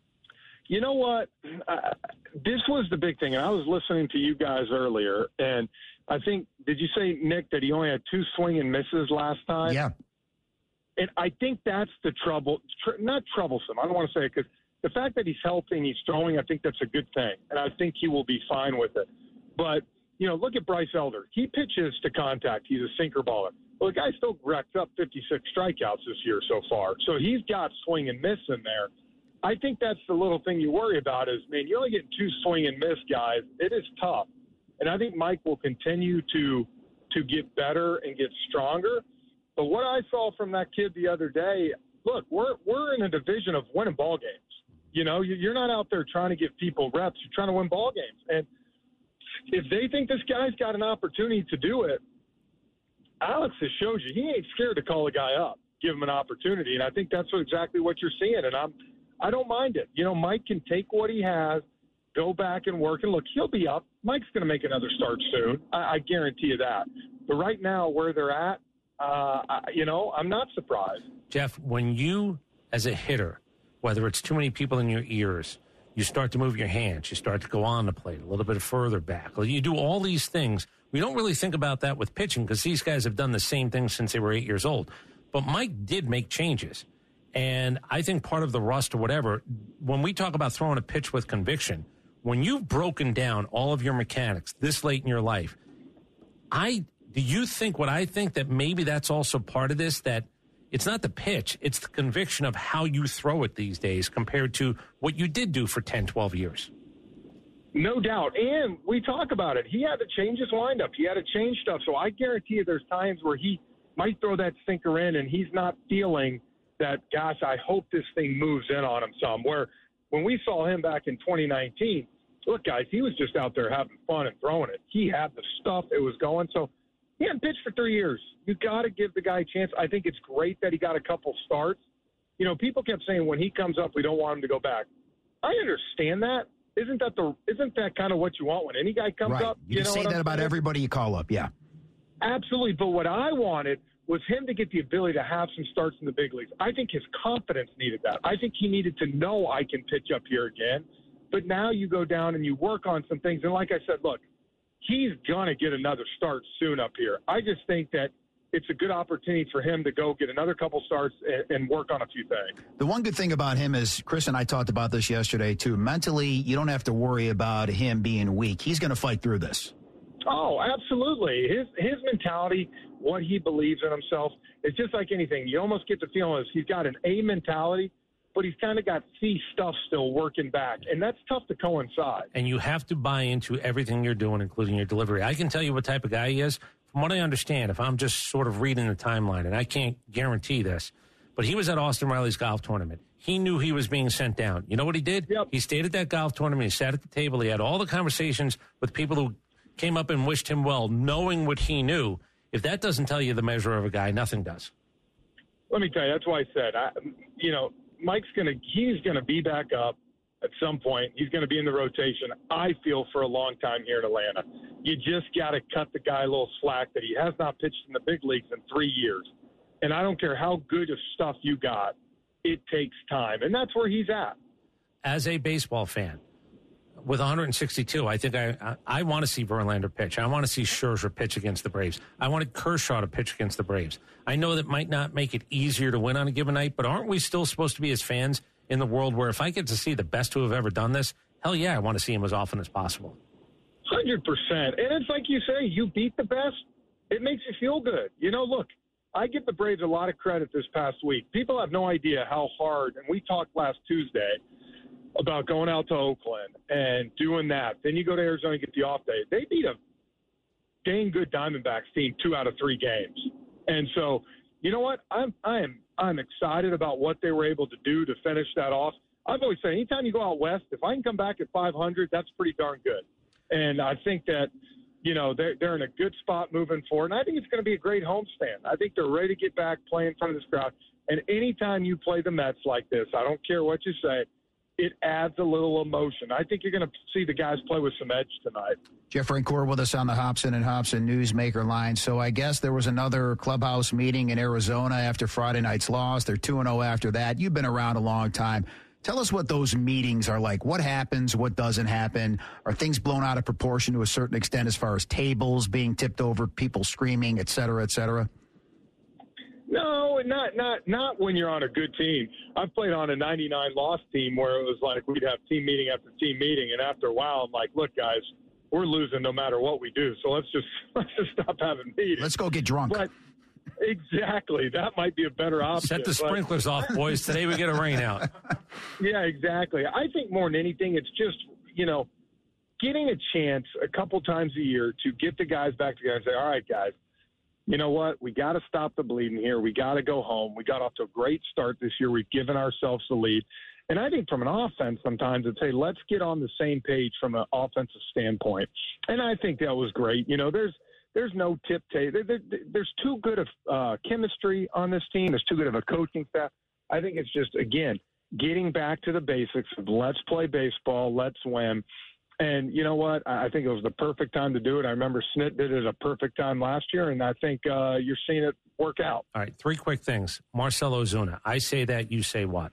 You know what? Uh, this was the big thing, and I was listening to you guys earlier, and I think, did you say, Nick, that he only had two swing and misses last time? Yeah. And I think that's the trouble. Tr- not troublesome. I don't want to say it because the fact that he's healthy and he's throwing, I think that's a good thing, and I think he will be fine with it. But, you know, look at Bryce Elder. He pitches to contact. He's a sinker baller. Well, the guy still racked up fifty-six strikeouts this year so far. So he's got swing and miss in there. I think that's the little thing you worry about is, man, you're only getting two swing and miss guys. It is tough. And I think Mike will continue to to get better and get stronger. But what I saw from that kid the other day, look, we're we're in a division of winning ball games. You know, you're not out there trying to give people reps. You're trying to win ball games. And if they think this guy's got an opportunity to do it, Alex has showed you he ain't scared to call a guy up, give him an opportunity. And I think that's what, exactly what you're seeing. And I'm, I don't mind it. You know, Mike can take what he has, go back and work. And look, he'll be up. Mike's going to make another start soon. I, I guarantee you that. But right now, where they're at, uh, I, you know, I'm not surprised. Jeff, when you, as a hitter, whether it's too many people in your ears, you start to move your hands, you start to go on the plate a little bit further back. You do all these things. We don't really think about that with pitching because these guys have done the same thing since they were eight years old. But Mike did make changes. And I think part of the rust or whatever, when we talk about throwing a pitch with conviction, when you've broken down all of your mechanics this late in your life, I do you think what I think that maybe that's also part of this, that it's not the pitch, it's the conviction of how you throw it these days compared to what you did do for ten, twelve years. No doubt. And we talk about it. He had to change his windup. He had to change stuff. So I guarantee you there's times where he might throw that sinker in and he's not feeling that, gosh, I hope this thing moves in on him some. Where when we saw him back in twenty nineteen, look, guys, he was just out there having fun and throwing it. He had the stuff. It was going. So he hadn't pitched for three years. You got to give the guy a chance. I think it's great that he got a couple starts. You know, people kept saying when he comes up, we don't want him to go back. I understand that. Isn't that the? Isn't that kind of what you want when any guy comes right. up? You, you can know say that I'm about saying? everybody you call up, yeah. Absolutely. But what I wanted was him to get the ability to have some starts in the big leagues. I think his confidence needed that. I think he needed to know I can pitch up here again. But now you go down and you work on some things. And like I said, look, he's going to get another start soon up here. I just think that it's a good opportunity for him to go get another couple starts and, and work on a few things. The one good thing about him is, Chris and I talked about this yesterday, too. Mentally, you don't have to worry about him being weak. He's going to fight through this. Oh, absolutely. His his mentality, what he believes in himself, it's just like anything. You almost get the feeling is he's got an A mentality, but he's kind of got C stuff still working back, and that's tough to coincide. And you have to buy into everything you're doing, including your delivery. I can tell you what type of guy he is. From what I understand, if I'm just sort of reading the timeline, and I can't guarantee this, but he was at Austin Riley's golf tournament. He knew he was being sent down. You know what he did? Yep. He stayed at that golf tournament. He sat at the table. He had all the conversations with people who came up and wished him well, knowing what he knew. If that doesn't tell you the measure of a guy, nothing does. Let me tell you, that's why I said, I, you know, Mike's going to, he's going to be back up at some point. He's going to be in the rotation, I feel, for a long time here in Atlanta. You just got to cut the guy a little slack that he has not pitched in the big leagues in three years. And I don't care how good of stuff you got, it takes time. And that's where he's at. As a baseball fan, with one hundred sixty-two, I think I I, I want to see Verlander pitch. I want to see Scherzer pitch against the Braves. I wanted Kershaw to pitch against the Braves. I know that might not make it easier to win on a given night, but aren't we still supposed to be as fans in the world where if I get to see the best who have ever done this, hell yeah, I want to see him as often as possible. one hundred percent. And it's like you say, you beat the best. It makes you feel good. You know, look, I give the Braves a lot of credit this past week. People have no idea how hard, and we talked last Tuesday about going out to Oakland and doing that. Then you go to Arizona and get the off day. They beat a dang good Diamondbacks team two out of three games. And so, you know what? I'm I am I'm excited about what they were able to do to finish that off. I've always said anytime you go out west, if I can come back at five hundred, that's pretty darn good. And I think that, you know, they're, they're in a good spot moving forward. And I think it's going to be a great homestand. I think they're ready to get back, play in front of this crowd. And anytime you play the Mets like this, I don't care what you say, it adds a little emotion. I think you're going to see the guys play with some edge tonight. Jeff Francoeur with us on the Hobson and Hobson Newsmaker line. So I guess there was another clubhouse meeting in Arizona after Friday night's loss. They're two and oh after that. You've been around a long time. Tell us what those meetings are like. What happens? What doesn't happen? Are things blown out of proportion to a certain extent as far as tables being tipped over, people screaming, et cetera, et cetera? No, not not not when you're on a good team. I've played on a ninety-nine loss team where it was like we'd have team meeting after team meeting, and after a while, I'm like, look, guys, we're losing no matter what we do, so let's just let's just stop having meetings. Let's go get drunk. But exactly, that might be a better option. Set the sprinklers off, boys. Today we get a rain out. Yeah, exactly. I think more than anything, it's just, you know, getting a chance a couple times a year to get the guys back together and say, all right, guys, you know what? We got to stop the bleeding here. We got to go home. We got off to a great start this year. We've given ourselves the lead. And I think from an offense sometimes it's, hey, let's get on the same page from an offensive standpoint. And I think that was great. You know, there's there's no tip-tape. There, there, there's too good of uh, chemistry on this team. There's too good of a coaching staff. I think it's just, again, getting back to the basics of let's play baseball, let's win. And you know what? I think it was the perfect time to do it. I remember Snit did it at a perfect time last year, and I think uh, you're seeing it work out. All right, three quick things. Marcell Ozuna. I say that, you say what?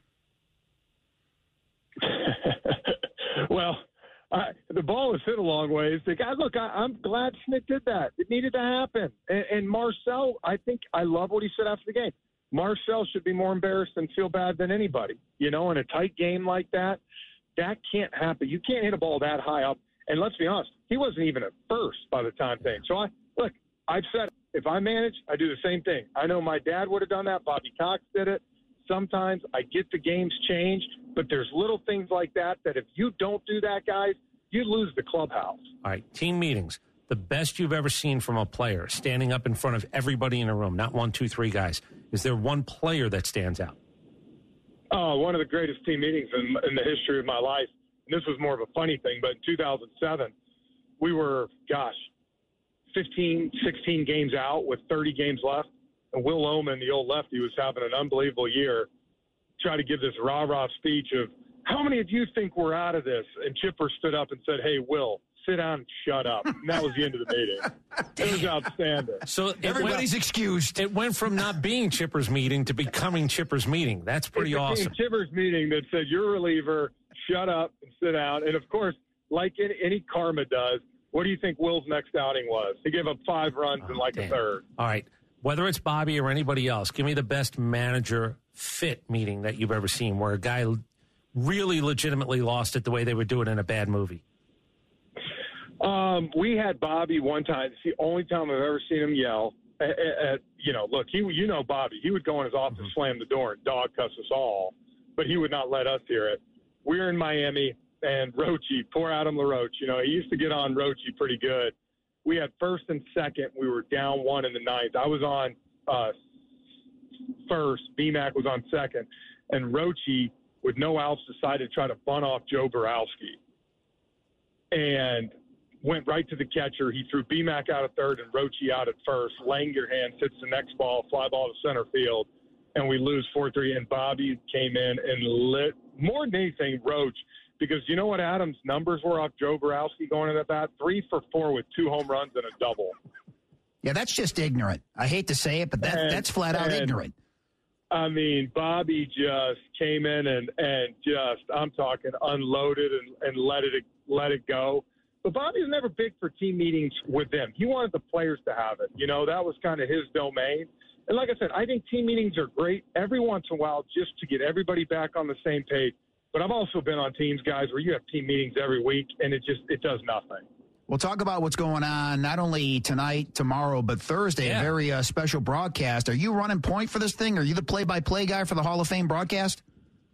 Well, I, the ball was hit a long ways. The guy, look, I, I'm glad Snit did that. It needed to happen. And, and Marcell, I think I love what he said after the game. Marcell should be more embarrassed and feel bad than anybody. You know, in a tight game like that, that can't happen. You can't hit a ball that high up. And let's be honest, he wasn't even at first by the time thing. So, I look, I've said it. If I manage, I do the same thing. I know my dad would have done that. Bobby Cox did it. Sometimes I get the games changed, but there's little things like that that if you don't do that, guys, you lose the clubhouse. All right, team meetings. The best you've ever seen from a player standing up in front of everybody in a room, not one, two, three guys. Is there one player that stands out? Oh, one of the greatest team meetings in, in the history of my life. And this was more of a funny thing, but in two thousand seven, we were, gosh, fifteen, sixteen games out with thirty games left. And Will Oman, the old lefty, was having an unbelievable year. Tried to give this rah-rah speech of, how many of you think we're out of this? And Chipper stood up and said, hey, Will, sit down and shut up. And that was the end of the meeting. It was outstanding. So everybody's went, excused. It went from not being Chipper's meeting to becoming Chipper's meeting. That's pretty it became awesome. Chipper's meeting that said, you're a reliever, shut up and sit down. And, of course, like any, any karma does, what do you think Will's next outing was? He gave up five runs oh, in like damn. a third. All right. Whether it's Bobby or anybody else, give me the best manager fit meeting that you've ever seen where a guy really legitimately lost it the way they would do it in a bad movie. Um, we had Bobby one time. It's the only time I've ever seen him yell. At, at, you know, look, he, you know Bobby. He would go in his office, mm-hmm. slam the door, and dog cuss us all, but he would not let us hear it. We were in Miami, and Rochi, poor Adam LaRoche, you know, he used to get on Rochi pretty good. We had first and second. We were down one in the ninth. I was on uh, first. B-Mac was on second. And Rochi, with no outs, decided to try to bunt off Joe Borowski. And went right to the catcher. He threw B-Mac out at third and Rochi out at first. Langerhans hits the next ball, fly ball to center field, and we lose four three. And Bobby came in and lit, more than anything, Roach, because you know what Adams' numbers were off Joe Borowski going to the bat? Three for four with two home runs and a double. Yeah, that's just ignorant. I hate to say it, but that, and, that's flat out and, ignorant. I mean, Bobby just came in and, and just, I'm talking, unloaded and, and let it let it go. But Bobby was never big for team meetings with them. He wanted the players to have it. You know, that was kind of his domain. And like I said, I think team meetings are great every once in a while just to get everybody back on the same page. But I've also been on teams, guys, where you have team meetings every week, and it just it does nothing. We'll talk about what's going on not only tonight, tomorrow, but Thursday, yeah. a very uh, special broadcast. Are you running point for this thing? Are you the play-by-play guy for the Hall of Fame broadcast?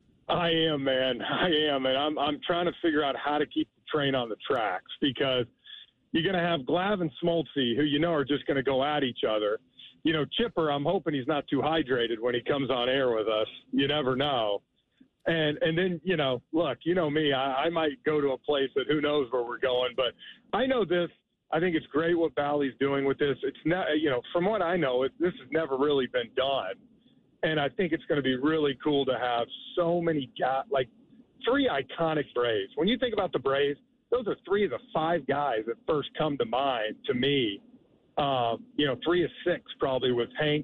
I am, man. I am, and I'm I'm trying to figure out how to keep the train on the tracks because you're going to have Glav and Smoltz, who you know are just going to go at each other. You know, Chipper, I'm hoping he's not too hydrated when he comes on air with us. You never know. And and then, you know, look, you know me, I, I might go to a place that who knows where we're going. But I know this. I think it's great what Bally's doing with this. It's not, you know, from what I know, it, this has never really been done. And I think it's going to be really cool to have so many guys, like three iconic Braves. When you think about the Braves, those are three of the five guys that first come to mind to me. Um, you know, three of six probably with Hank,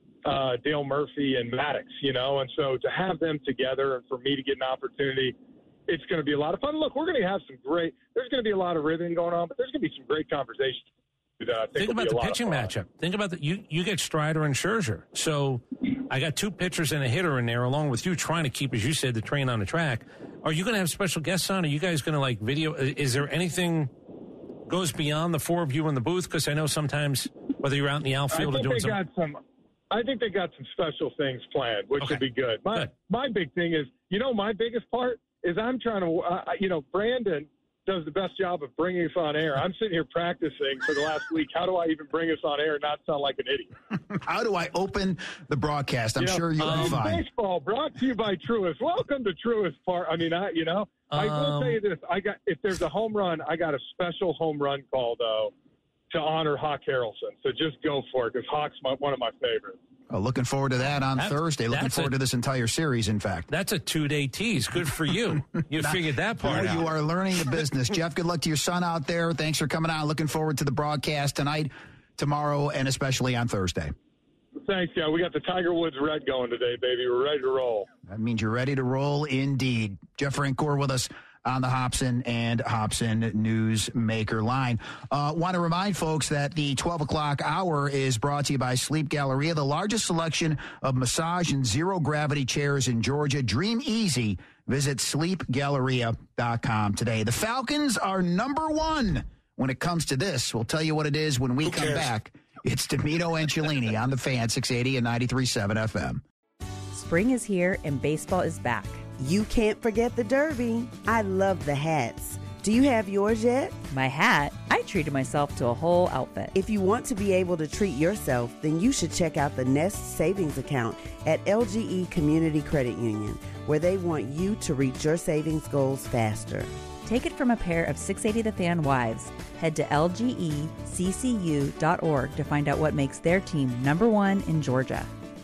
uh, Dale Murphy, and Maddox, you know. And so to have them together and for me to get an opportunity, it's going to be a lot of fun. Look, we're going to have some great – there's going to be a lot of ribbon going on, but there's going to be some great conversations. That I think think about the pitching matchup. Think about the you you get Strider and Scherzer. So I got two pitchers and a hitter in there, along with you trying to keep, as you said, the train on the track. Are you going to have special guests on? Are you guys going to like video? Is there anything goes beyond the four of you in the booth? Because I know sometimes whether you're out in the outfield or doing they got some. I think they got some special things planned, which Okay. would be good. My Good. my big thing is, you know, my biggest part is I'm trying to, uh, you know, Brandon does the best job of bringing us on air. I'm sitting here practicing for the last week. How do I even bring us on air and not sound like an idiot? How do I open the broadcast? I'm You know, sure you'll um, be fine. Baseball brought to you by Truist. Welcome to Truist Park. I mean, I, you know, I will Um, tell you this. I got if there's a home run, I got a special home run call though to honor Hawk Harrelson. So just go for it because Hawk's my, one of my favorites. Oh, looking forward to that on That's- Thursday. Looking that's forward a- to this entire series, in fact. That's a two-day tease. Good for you. You Not- figured that part Boy, out. You are learning the business. Jeff, good luck to your son out there. Thanks for coming on. Looking forward to the broadcast tonight, tomorrow, and especially on Thursday. Thanks, yeah. We got the Tiger Woods red going today, baby. We're ready to roll. That means you're ready to roll indeed. Jeff Francoeur with us on the Hobson and Hobson Newsmaker line. Uh, want to remind folks that the twelve o'clock hour is brought to you by Sleep Galleria, the largest selection of massage and zero-gravity chairs in Georgia. Dream easy. Visit sleep galleria dot com today. The Falcons are number one when it comes to this. We'll tell you what it is when we Who come cares? back. It's Domino and Cellini on the Fan, six eighty and ninety-three point seven F M. Spring is here and baseball is back. You can't forget the Derby. I love the hats. Do you have yours yet? My hat, I treated myself to a whole outfit. If you want to be able to treat yourself, then you should check out the Nest Savings Account at L G E Community Credit Union, where they want you to reach your savings goals faster. Take it from a pair of six eighty The Fan wives. Head to L G E C C U dot org to find out what makes their team number one in Georgia.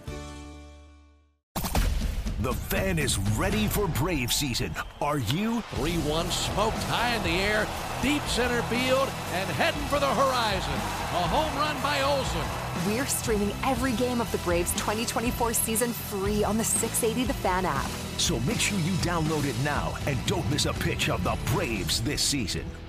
The Fan is ready for Brave season. Are you? three one smoked high in the air, deep center field, and heading for the horizon. A home run by Olsen. We're streaming every game of the Braves twenty twenty-four season free on the six eighty The Fan app. So make sure you download it now and don't miss a pitch of the Braves this season.